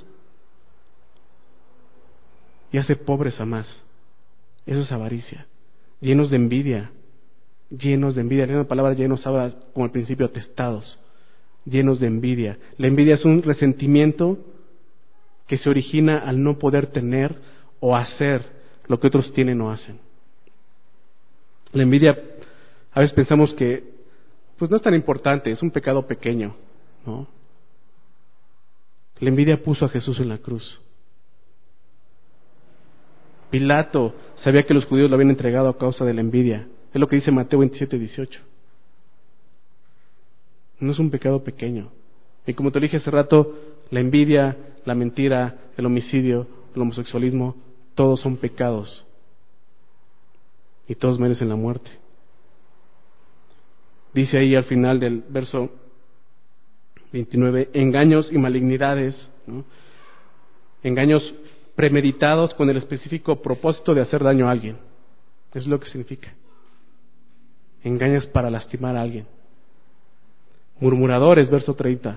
Speaker 1: Y hace pobres a más. Eso es avaricia. Llenos de envidia. Llenos de envidia. La misma palabra llenos habla como al principio atestados. Llenos de envidia. La envidia es un resentimiento que se origina al no poder tener o hacer lo que otros tienen o hacen. La envidia, a veces pensamos que pues no es tan importante, es un pecado pequeño, ¿no? La envidia puso a Jesús en la cruz. Pilato sabía que los judíos lo habían entregado a causa de la envidia. Es lo que dice Mateo veintisiete, dieciocho. No es un pecado pequeño. Y como te dije hace rato, la envidia, la mentira, el homicidio, el homosexualismo, todos son pecados. Y todos merecen la muerte. Dice ahí al final del verso veintinueve, engaños y malignidades, ¿no? Engaños premeditados con el específico propósito de hacer daño a alguien. Eso es lo que significa. Engañas para lastimar a alguien. Murmuradores, verso treinta.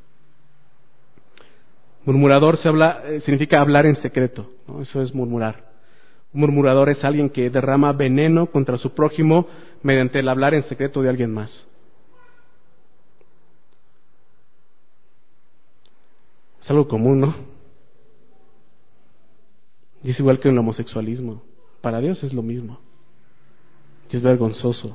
Speaker 1: Murmurador se habla, eh, significa hablar en secreto, ¿no? Eso es murmurar. Un murmurador es alguien que derrama veneno contra su prójimo mediante el hablar en secreto de alguien más. Es algo común, ¿no? Y es igual que en el homosexualismo. Para Dios es lo mismo. Y es vergonzoso.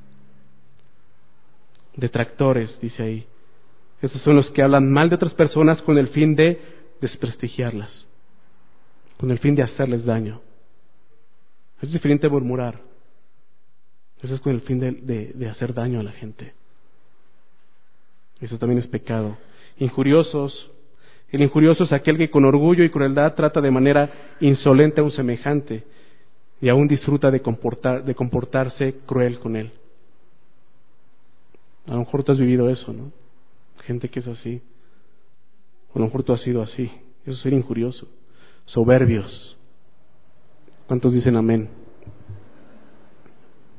Speaker 1: Detractores, dice ahí. Esos son los que hablan mal de otras personas con el fin de desprestigiarlas, con el fin de hacerles daño. Es diferente a murmurar. Eso es con el fin de, de, de hacer daño a la gente. Eso también es pecado. Injuriosos. El injurioso es aquel que con orgullo y crueldad trata de manera insolente a un semejante y aún disfruta de, comportar, de comportarse cruel con él. A lo mejor tú has vivido eso, ¿no? Gente que es así. A lo mejor tú has sido así. Eso es ser injurioso. Soberbios. ¿Cuántos dicen amén?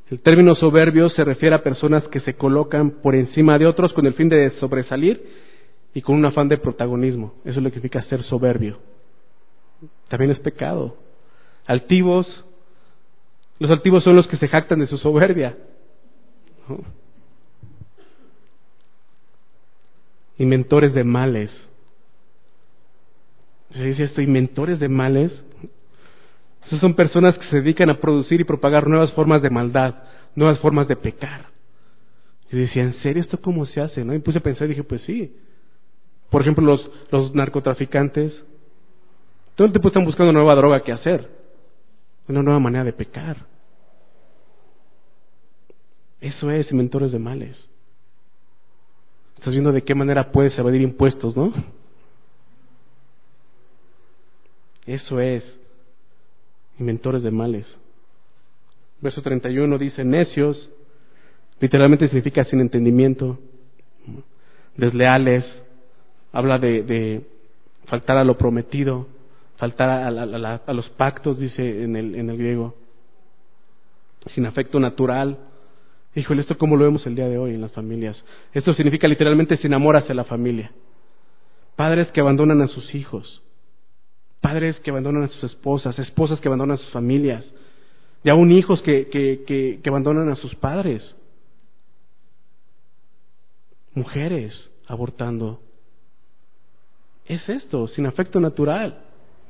Speaker 1: El término soberbio se refiere a personas que se colocan por encima de otros con el fin de sobresalir y con un afán de protagonismo. Eso es lo que significa ser soberbio. También es pecado. Altivos, los altivos son los que se jactan de su soberbia, ¿no? Inventores de males. Se dice esto, inventores de males. Esas son personas que se dedican a producir y propagar nuevas formas de maldad, nuevas formas de pecar. Y decía, ¿en serio esto cómo se hace? ¿No? Y puse a pensar y dije, pues sí. Por ejemplo, los, los narcotraficantes, todo el tiempo están buscando una nueva droga que hacer, una nueva manera de pecar. Eso es inventores de males. Estás viendo de qué manera puedes evadir impuestos, ¿no? Eso es inventores de males. Verso treinta y uno dice, necios, literalmente significa sin entendimiento, desleales, habla de, de faltar a lo prometido, faltar a, a, a, a los pactos, dice en el, en el griego, sin afecto natural. Híjole, ¿esto cómo lo vemos el día de hoy en las familias? Esto significa literalmente sin amor hacia la familia. Padres que abandonan a sus hijos, padres que abandonan a sus esposas, esposas que abandonan a sus familias, y aún hijos que, que, que, que abandonan a sus padres, mujeres abortando. Es esto, sin afecto natural.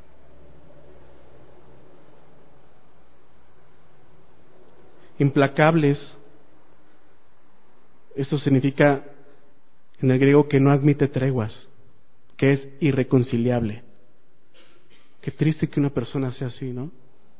Speaker 1: Implacables. Esto significa en el griego que no admite treguas, que es irreconciliable. Qué triste que una persona sea así, ¿no?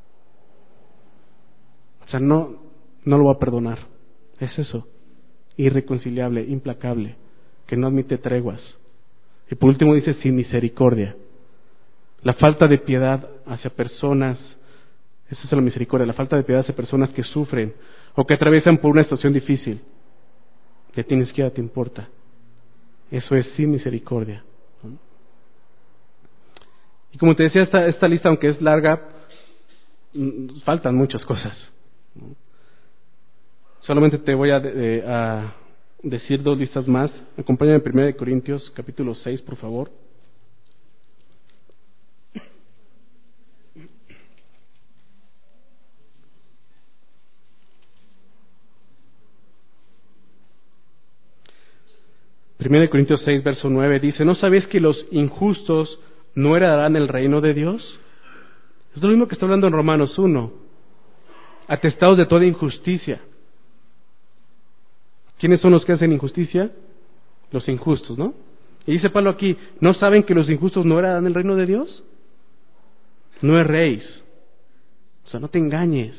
Speaker 1: O sea, no, no lo va a perdonar. Es eso, irreconciliable, implacable, que no admite treguas. Y por último dice sin misericordia. La falta de piedad hacia personas, esa es la misericordia, la falta de piedad hacia personas que sufren o que atraviesan por una situación difícil. Que ni siquiera te importa. Eso es sin misericordia. Y como te decía, esta, esta lista, aunque es larga, faltan muchas cosas. Solamente te voy a, de, a decir dos listas más. Acompáñame en primera de Corintios, capítulo seis, por favor. primera de Corintios seis, verso nueve, dice, ¿no sabéis que los injustos no heredarán el reino de Dios? Es lo mismo que está hablando en Romanos uno. Atestados de toda injusticia. ¿Quiénes son los que hacen injusticia? Los injustos, ¿no? Y dice Pablo aquí, ¿no saben que los injustos no heredarán el reino de Dios? No erréis. O sea, no te engañes.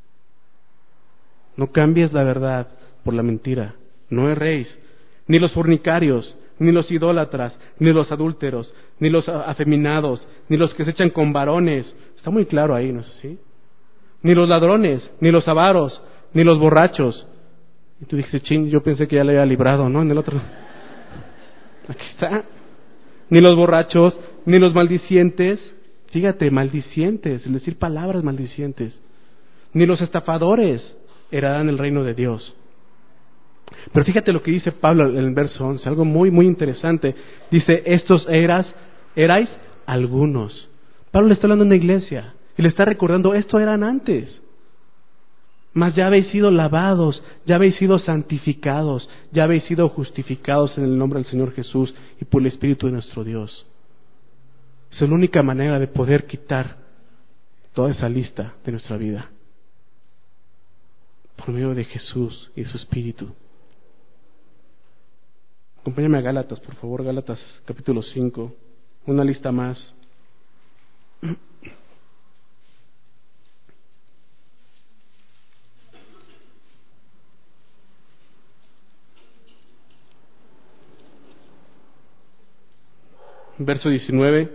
Speaker 1: No cambies la verdad por la mentira. No erréis. Ni los fornicarios, ni los idólatras, ni los adúlteros, ni los afeminados, ni los que se echan con varones. Está muy claro ahí, ¿no es así? Ni los ladrones, ni los avaros, ni los borrachos. Y tú dijiste, ching, yo pensé que ya le había librado, ¿no? En el otro. Aquí está. Ni los borrachos, ni los maldicientes. Fíjate, maldicientes, es decir, palabras maldicientes. Ni los estafadores heredarán el reino de Dios. Pero fíjate lo que dice Pablo en el verso once, algo muy, muy interesante. Dice, estos eras, erais algunos. Pablo le está hablando a una iglesia y le está recordando, esto eran antes. Mas ya habéis sido lavados, ya habéis sido santificados, ya habéis sido justificados en el nombre del Señor Jesús y por el Espíritu de nuestro Dios. Esa es la única manera de poder quitar toda esa lista de nuestra vida. Por medio de Jesús y su Espíritu. Acompáñame a Gálatas, por favor, Gálatas capítulo cinco, una lista más. Verso diecinueve.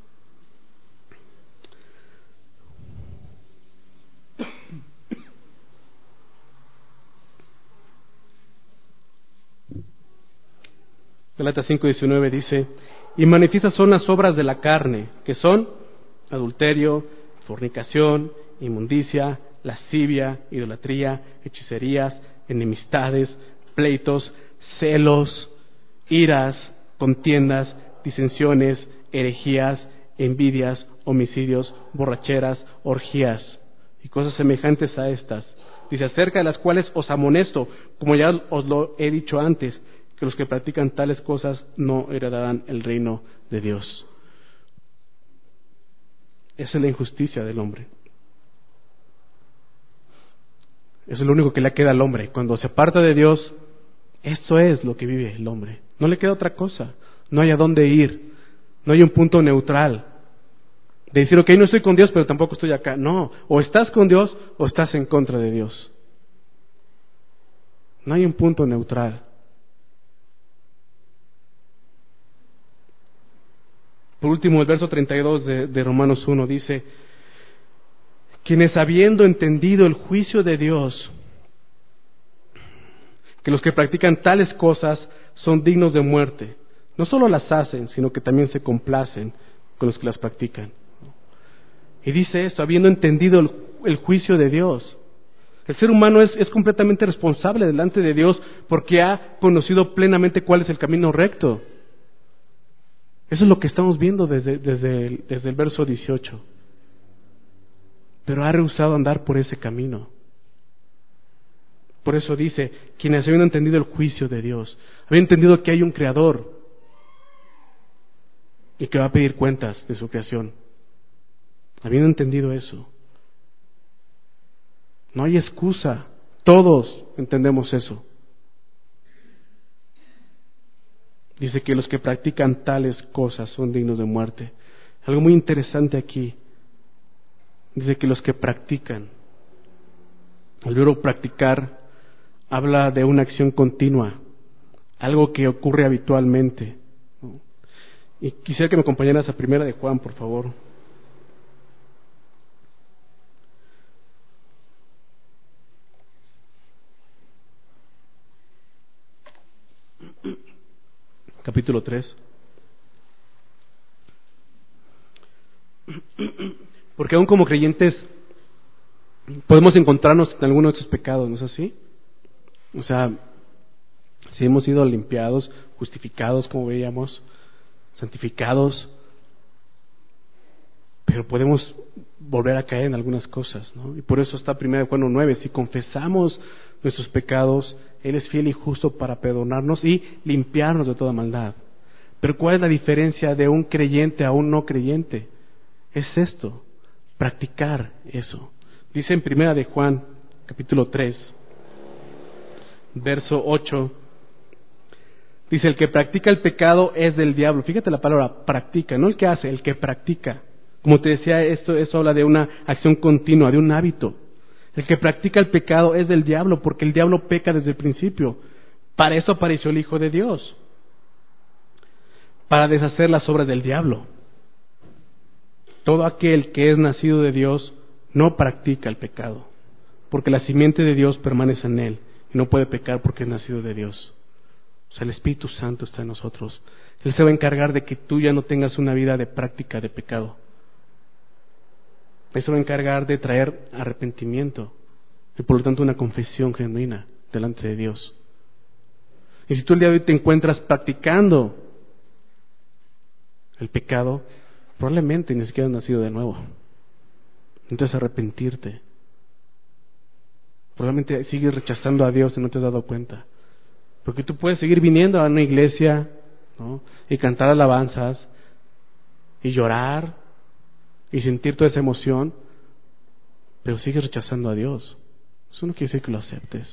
Speaker 1: Gálatas cinco diecinueve dice, y manifiestas son las obras de la carne, que son adulterio, fornicación, inmundicia, lascivia, idolatría, hechicerías, enemistades, pleitos, celos, iras, contiendas, disensiones, herejías, envidias, homicidios, borracheras, orgías y cosas semejantes a estas. Dice, acerca de las cuales os amonesto, como ya os lo he dicho antes, que los que practican tales cosas no heredarán el reino de Dios. Esa es la injusticia del hombre. Eso es lo único que le queda al hombre. Cuando se aparta de Dios, eso es lo que vive el hombre. No le queda otra cosa. No hay a dónde ir. No hay un punto neutral. De decir, ok, no estoy con Dios, pero tampoco estoy acá. No, o estás con Dios o estás en contra de Dios. No hay un punto neutral. Por último, el verso treinta y dos de, de Romanos uno dice, quienes habiendo entendido el juicio de Dios, que los que practican tales cosas son dignos de muerte, no solo las hacen, sino que también se complacen con los que las practican. Y dice esto, habiendo entendido el, el juicio de Dios. El ser humano es, es completamente responsable delante de Dios porque ha conocido plenamente cuál es el camino recto. Eso es lo que estamos viendo desde, desde, el, desde el verso dieciocho. Pero ha rehusado andar por ese camino. Por eso dice, quienes habían entendido el juicio de Dios, habían entendido que hay un creador y que va a pedir cuentas de su creación. Habían entendido eso. No hay excusa. Todos entendemos eso. Dice que los que practican tales cosas son dignos de muerte. Algo muy interesante aquí. Dice que los que practican. El verbo practicar habla de una acción continua. Algo que ocurre habitualmente. Y quisiera que me acompañaras a primera de Juan, por favor. Capítulo tres. Porque aún como creyentes podemos encontrarnos en algunos de estos pecados, ¿no es así? O sea, si hemos sido limpiados, justificados, como veíamos, santificados, pero podemos volver a caer en algunas cosas, ¿no? Y por eso está primera de Juan nueve, si confesamos nuestros pecados, Él es fiel y justo para perdonarnos y limpiarnos de toda maldad. Pero ¿cuál es la diferencia de un creyente a un no creyente? Es esto, practicar eso. Dice en primera de Juan, capítulo tres, verso ocho, dice, el que practica el pecado es del diablo. Fíjate la palabra practica, no el que hace, el que practica. Como te decía, esto, eso habla de una acción continua, de un hábito. El que practica el pecado es del diablo, porque el diablo peca desde el principio. Para eso apareció el Hijo de Dios, para deshacer las obras del diablo. Todo aquel que es nacido de Dios no practica el pecado, porque la simiente de Dios permanece en él y no puede pecar porque es nacido de Dios. O sea, el Espíritu Santo está en nosotros. Él se va a encargar de que tú ya no tengas una vida de práctica de pecado. Él se va a encargar de traer arrepentimiento y por lo tanto una confesión genuina delante de Dios. Y si tú el día de hoy te encuentras practicando el pecado, probablemente ni siquiera has nacido de nuevo. Entonces arrepentirte. Probablemente sigues rechazando a Dios y no te has dado cuenta. Porque tú puedes seguir viniendo a una iglesia, ¿no?, y cantar alabanzas y llorar y sentir toda esa emoción, pero sigues rechazando a Dios. Eso no quiere decir que lo aceptes.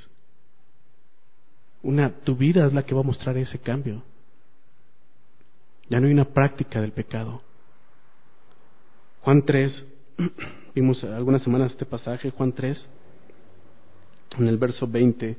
Speaker 1: Una, tu vida es la que va a mostrar ese cambio. Ya no hay una práctica del pecado. Juan tres, vimos algunas semanas este pasaje, Juan tres, en el verso veinte.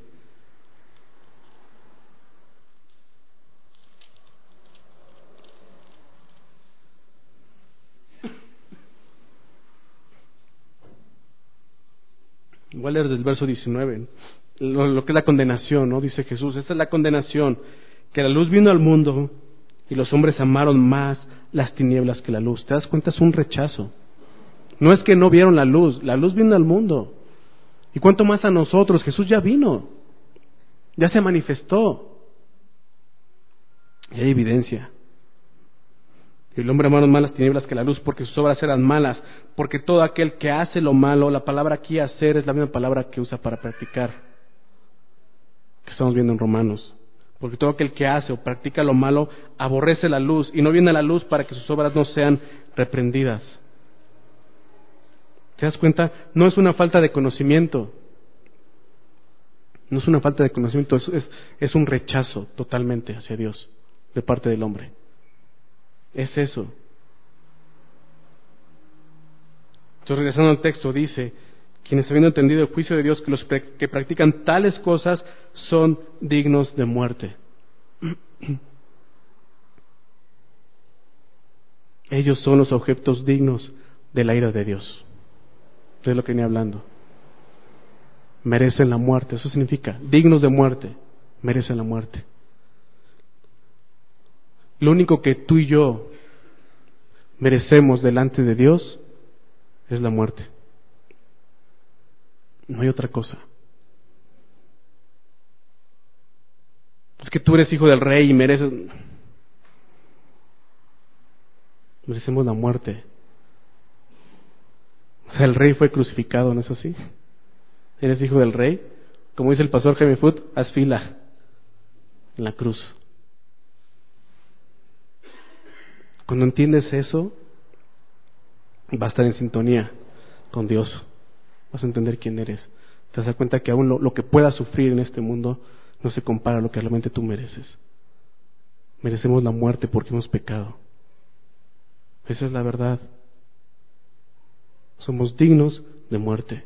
Speaker 1: Voy a leer del verso diecinueve, lo, lo que es la condenación, ¿no? Dice Jesús, esta es la condenación, que la luz vino al mundo y los hombres amaron más las tinieblas que la luz. ¿Te das cuenta? Es un rechazo. No es que no vieron la luz, la luz vino al mundo, ¿Y cuánto más a nosotros? Jesús ya vino, ya se manifestó. Y hay evidencia. Y el hombre amó más las tinieblas que la luz, porque sus obras eran malas, porque todo aquel que hace lo malo, la palabra aquí hacer es la misma palabra que usa para practicar, que estamos viendo en Romanos. Porque todo aquel que hace o practica lo malo aborrece la luz y no viene a la luz para que sus obras no sean reprendidas. ¿Te das cuenta? No es una falta de conocimiento. No es una falta de conocimiento, es, es, es un rechazo totalmente hacia Dios de parte del hombre. Es eso. Entonces, regresando al texto, dice: quienes habiendo entendido el juicio de Dios, que los que practican tales cosas son dignos de muerte. Ellos son los objetos dignos de la ira de Dios. Es lo que venía hablando. Merecen la muerte, eso significa, dignos de muerte, merecen la muerte. Lo único que tú y yo merecemos delante de Dios es la muerte. No hay otra cosa. Es que tú eres hijo del rey y mereces... Merecemos la muerte. O sea, el rey fue crucificado, ¿no es así? Eres hijo del rey. Como dice el pastor Jaime Foot, haz fila en la cruz. Cuando entiendes eso, vas a estar en sintonía con Dios. Vas a entender quién eres. Te vas a dar cuenta que aún lo, lo que puedas sufrir en este mundo no se compara a lo que realmente tú mereces. Merecemos la muerte porque hemos pecado. Esa es la verdad. Somos dignos de muerte.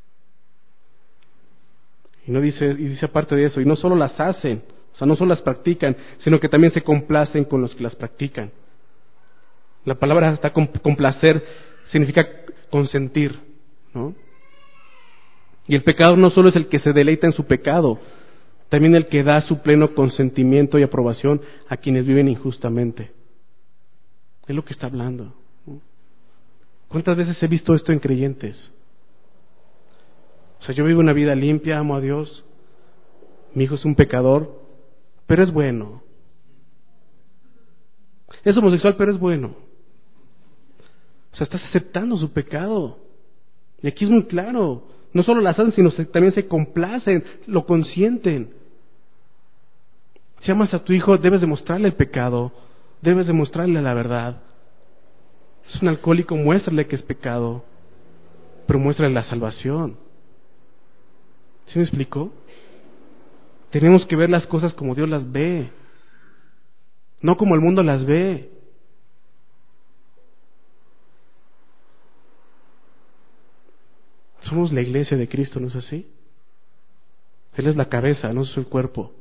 Speaker 1: Y no dice, y dice aparte de eso, y no solo las hacen, o sea, no solo las practican, sino que también se complacen con los que las practican. La palabra está complacer significa consentir, ¿no? Y el pecador no solo es el que se deleita en su pecado, también el que da su pleno consentimiento y aprobación a quienes viven injustamente. Es lo que está hablando, ¿no? ¿Cuántas veces he visto esto en creyentes? O sea, yo vivo una vida limpia, amo a Dios, mi hijo es un pecador, pero es bueno. Es homosexual, pero es bueno. O sea, estás aceptando su pecado. Y aquí es muy claro. No solo las hacen, sino se, también se complacen, lo consienten. Si amas a tu hijo, debes demostrarle el pecado, debes demostrarle la verdad. Es un alcohólico, muéstrale que es pecado, pero muéstrale la salvación. ¿Sí me explico? Tenemos que ver las cosas como Dios las ve, no como el mundo las ve. Somos la iglesia de Cristo, ¿no es así? Él es la cabeza, no es el cuerpo.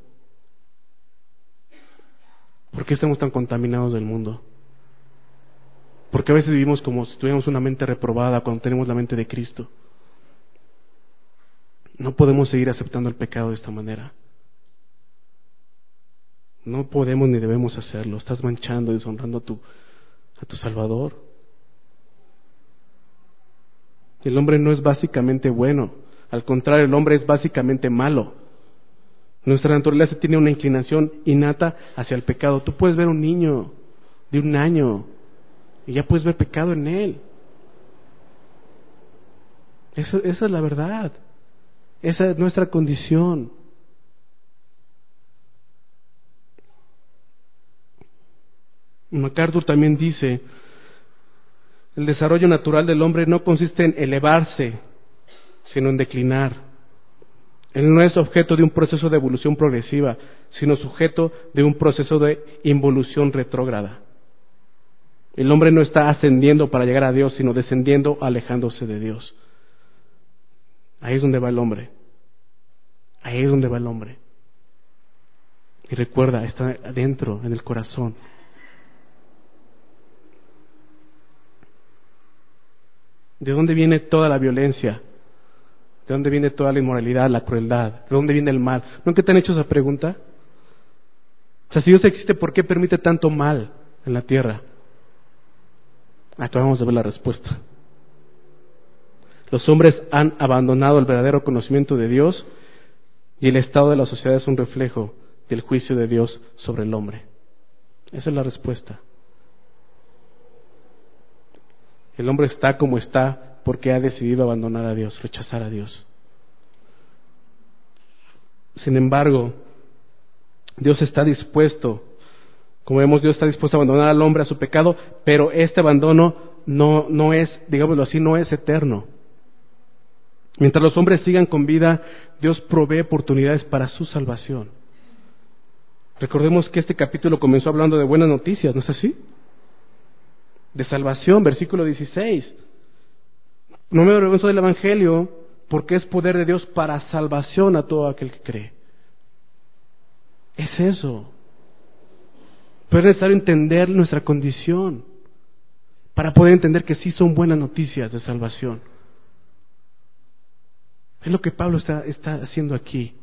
Speaker 1: ¿Por qué estamos tan contaminados del mundo? Porque a veces vivimos como si tuviéramos una mente reprobada cuando tenemos la mente de Cristo. No podemos seguir aceptando el pecado de esta manera. No podemos ni debemos hacerlo. Estás manchando y deshonrando a tu, a tu Salvador. El hombre no es básicamente bueno. Al contrario, el hombre es básicamente malo. Nuestra naturaleza tiene una inclinación innata hacia el pecado. Tú puedes ver un niño de un año y ya puedes ver pecado en él. Esa, esa es la verdad. Esa es nuestra condición. MacArthur también dice: el desarrollo natural del hombre no consiste en elevarse, sino en declinar. Él no es objeto de un proceso de evolución progresiva, sino sujeto de un proceso de involución retrógrada. El hombre no está ascendiendo para llegar a Dios, sino descendiendo, alejándose de Dios. Ahí es donde va el hombre. Ahí es donde va el hombre. Y recuerda, está adentro, en el corazón. ¿De dónde viene toda la violencia? ¿De dónde viene toda la inmoralidad, la crueldad? ¿De dónde viene el mal? ¿Nunca te han hecho esa pregunta? O sea, si Dios existe, ¿por qué permite tanto mal en la tierra? Acá vamos a ver la respuesta. Los hombres han abandonado el verdadero conocimiento de Dios y el estado de la sociedad es un reflejo del juicio de Dios sobre el hombre. Esa es la respuesta. El hombre está como está porque ha decidido abandonar a Dios, rechazar a Dios. Sin embargo, Dios está dispuesto, como vemos, Dios está dispuesto a abandonar al hombre a su pecado, pero este abandono no, no es, digámoslo así, no es eterno. Mientras los hombres sigan con vida, Dios provee oportunidades para su salvación. Recordemos que este capítulo comenzó hablando de buenas noticias, ¿no es así? De salvación, versículo dieciséis. No me avergüenzo del Evangelio, porque es poder de Dios para salvación a todo aquel que cree. Es eso. Pero es necesario entender nuestra condición para poder entender que sí son buenas noticias de salvación. Es lo que Pablo está, está haciendo aquí.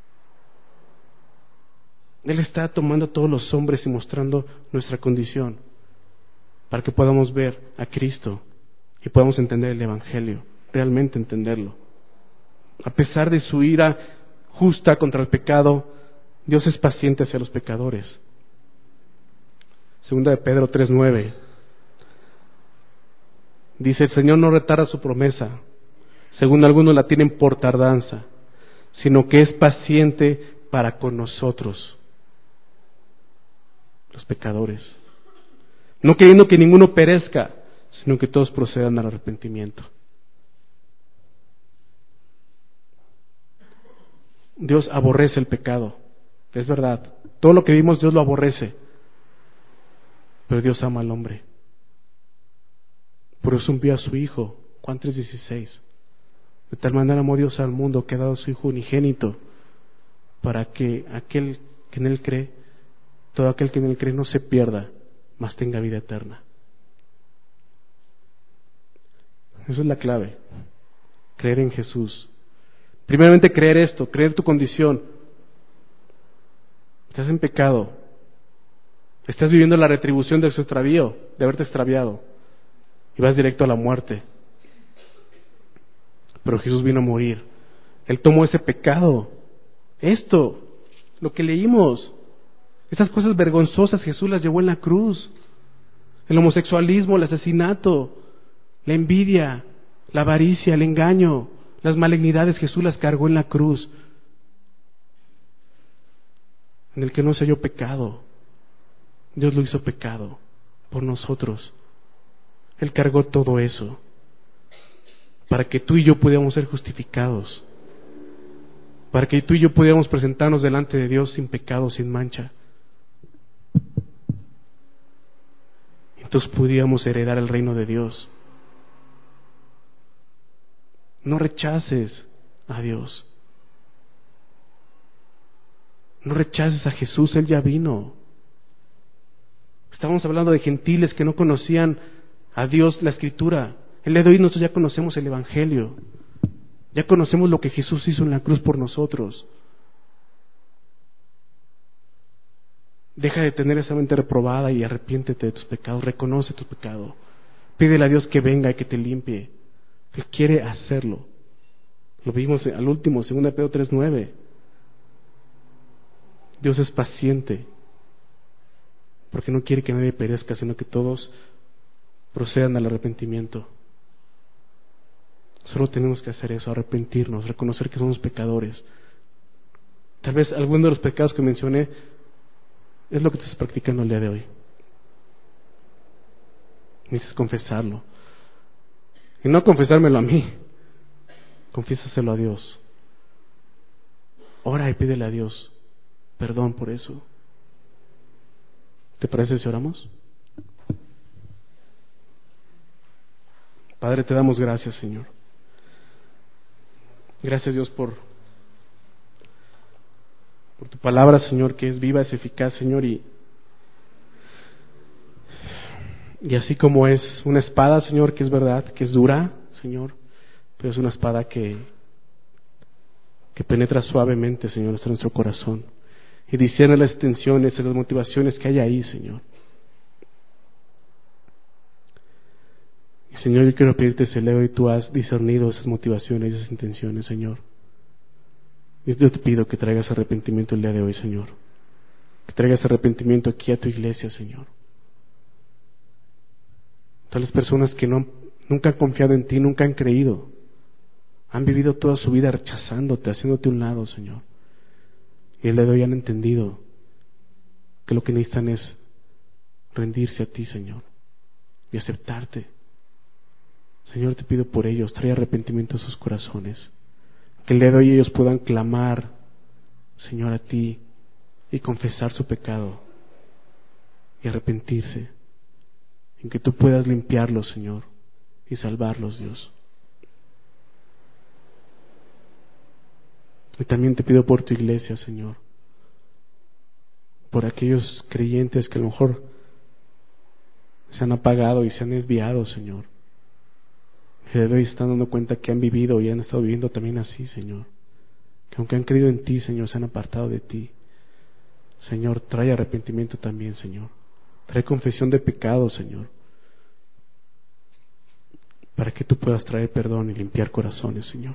Speaker 1: Él está tomando a todos los hombres y mostrando nuestra condición para que podamos ver a Cristo y podamos entender el Evangelio, realmente entenderlo. A pesar de su ira justa contra el pecado, Dios es paciente hacia los pecadores. Segunda de Pedro tres nueve dice: el Señor no retarda su promesa, según algunos la tienen por tardanza, sino que es paciente para con nosotros, los pecadores, no queriendo que ninguno perezca, sino que todos procedan al arrepentimiento. Dios aborrece el pecado, es verdad. Todo lo que vimos Dios lo aborrece, pero Dios ama al hombre. Por eso envió a su Hijo, Juan tres dieciséis. De tal manera amó Dios al mundo que ha dado a su Hijo unigénito, para que aquel que en Él cree, todo aquel que en Él cree no se pierda, mas tenga vida eterna. Esa es la clave, creer en Jesús. Primeramente creer esto, creer tu condición. Estás en pecado, estás viviendo la retribución de su extravío, de haberte extraviado, y vas directo a la muerte. Pero Jesús vino a morir. Él tomó ese pecado, esto, lo que leímos, estas cosas vergonzosas Jesús las llevó en la cruz. El homosexualismo, el asesinato, la envidia, la avaricia, el engaño, las malignidades, Jesús las cargó en la cruz, en el que no se halló pecado. Dios lo hizo pecado por nosotros. Él cargó todo eso para que tú y yo pudiéramos ser justificados, para que tú y yo pudiéramos presentarnos delante de Dios sin pecado, sin mancha. Entonces pudiéramos heredar el reino de Dios. No rechaces a Dios. No rechaces a Jesús, Él ya vino. Estábamos hablando de gentiles que no conocían a Dios, la Escritura. El día de hoy nosotros ya conocemos el Evangelio. Ya conocemos lo que Jesús hizo en la cruz por nosotros. Deja de tener esa mente reprobada y arrepiéntete de tus pecados. Reconoce tu pecado. Pídele a Dios que venga y que te limpie. Él quiere hacerlo. Lo vimos al último, segunda de Pedro tres nueve. Dios es paciente, porque no quiere que nadie perezca, sino que todos procedan al arrepentimiento. Solo tenemos que hacer eso, arrepentirnos, reconocer que somos pecadores. Tal vez alguno de los pecados que mencioné es lo que te estás practicando el día de hoy. Necesitas confesarlo. Y no confesármelo a mí, confiésaselo a Dios. Ora y pídele a Dios perdón por eso. ¿Te parece si oramos? Padre, te damos gracias, Señor. Gracias, Dios, por, por tu palabra, Señor, que es viva, es eficaz, Señor, y, y así como es una espada, Señor, que es verdad, que es dura, Señor, pero es una espada que, que penetra suavemente, Señor, hasta nuestro corazón y discierne las tensiones y las motivaciones que hay ahí, Señor. Y Señor, yo quiero pedirte, celebro, y tú has discernido esas motivaciones y esas intenciones, Señor. Yo te pido que traigas arrepentimiento el día de hoy, Señor. Que traigas arrepentimiento aquí a tu iglesia, Señor. Todas las personas que no han, nunca han confiado en ti, nunca han creído, han vivido toda su vida rechazándote, haciéndote a un lado, Señor. Y el día de hoy han entendido que lo que necesitan es rendirse a ti, Señor, y aceptarte. Señor, te pido por ellos, trae arrepentimiento a sus corazones. Que el día de hoy ellos puedan clamar, Señor, a ti y confesar su pecado y arrepentirse. En que tú puedas limpiarlos, Señor, y salvarlos, Dios. Y también te pido por tu iglesia, Señor, por aquellos creyentes que a lo mejor se han apagado y se han desviado, Señor. Que de hoy se están dando cuenta que han vivido y han estado viviendo también así, Señor. Que aunque han creído en ti, Señor, se han apartado de ti. Señor, trae arrepentimiento también, Señor. Trae confesión de pecado, Señor, para que tú puedas traer perdón y limpiar corazones, Señor.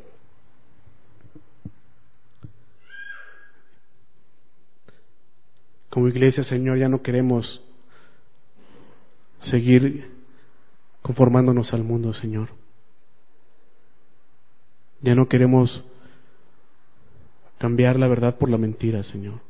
Speaker 1: Como iglesia, Señor, ya no queremos seguir conformándonos al mundo, Señor. Ya no queremos cambiar la verdad por la mentira, Señor.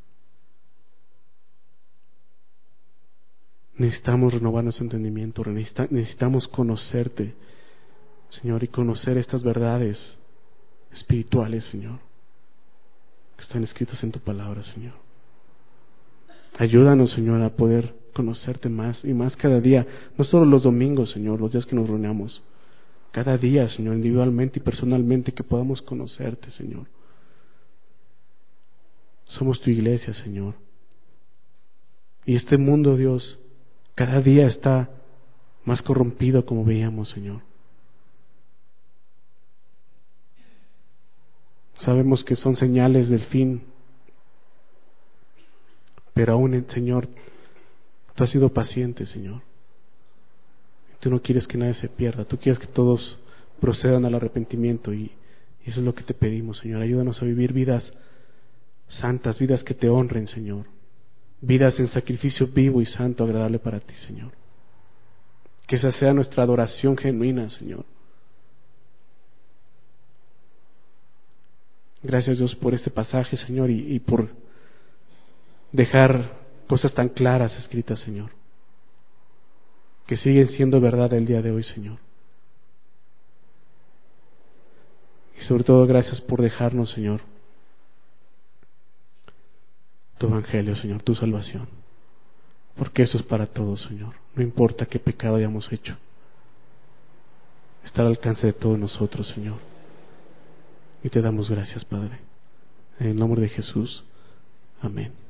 Speaker 1: Necesitamos renovar nuestro entendimiento, necesitamos conocerte, Señor, y conocer estas verdades espirituales, Señor, que están escritas en tu palabra, Señor. Ayúdanos, Señor, a poder conocerte más y más cada día, no solo los domingos, Señor, los días que nos reunamos, cada día, Señor, individualmente y personalmente, que podamos conocerte, Señor. Somos tu iglesia, Señor. Y este mundo, Dios, cada día está más corrompido, como veíamos, Señor. Sabemos que son señales del fin, pero aún, Señor, tú has sido paciente, Señor. Tú no quieres que nadie se pierda, tú quieres que todos procedan al arrepentimiento, y, y eso es lo que te pedimos, Señor. Ayúdanos a vivir vidas santas, vidas que te honren, Señor. Vidas en sacrificio vivo y santo, agradable para ti, Señor. Que esa sea nuestra adoración genuina, Señor. Gracias, Dios, por este pasaje, Señor, y, y por dejar cosas tan claras escritas, Señor, que siguen siendo verdad el día de hoy, Señor. Y sobre todo, gracias por dejarnos, Señor, tu evangelio, Señor, tu salvación, porque eso es para todos, Señor. No importa qué pecado hayamos hecho, está al alcance de todos nosotros, Señor. Y te damos gracias, Padre. En el nombre de Jesús. Amén.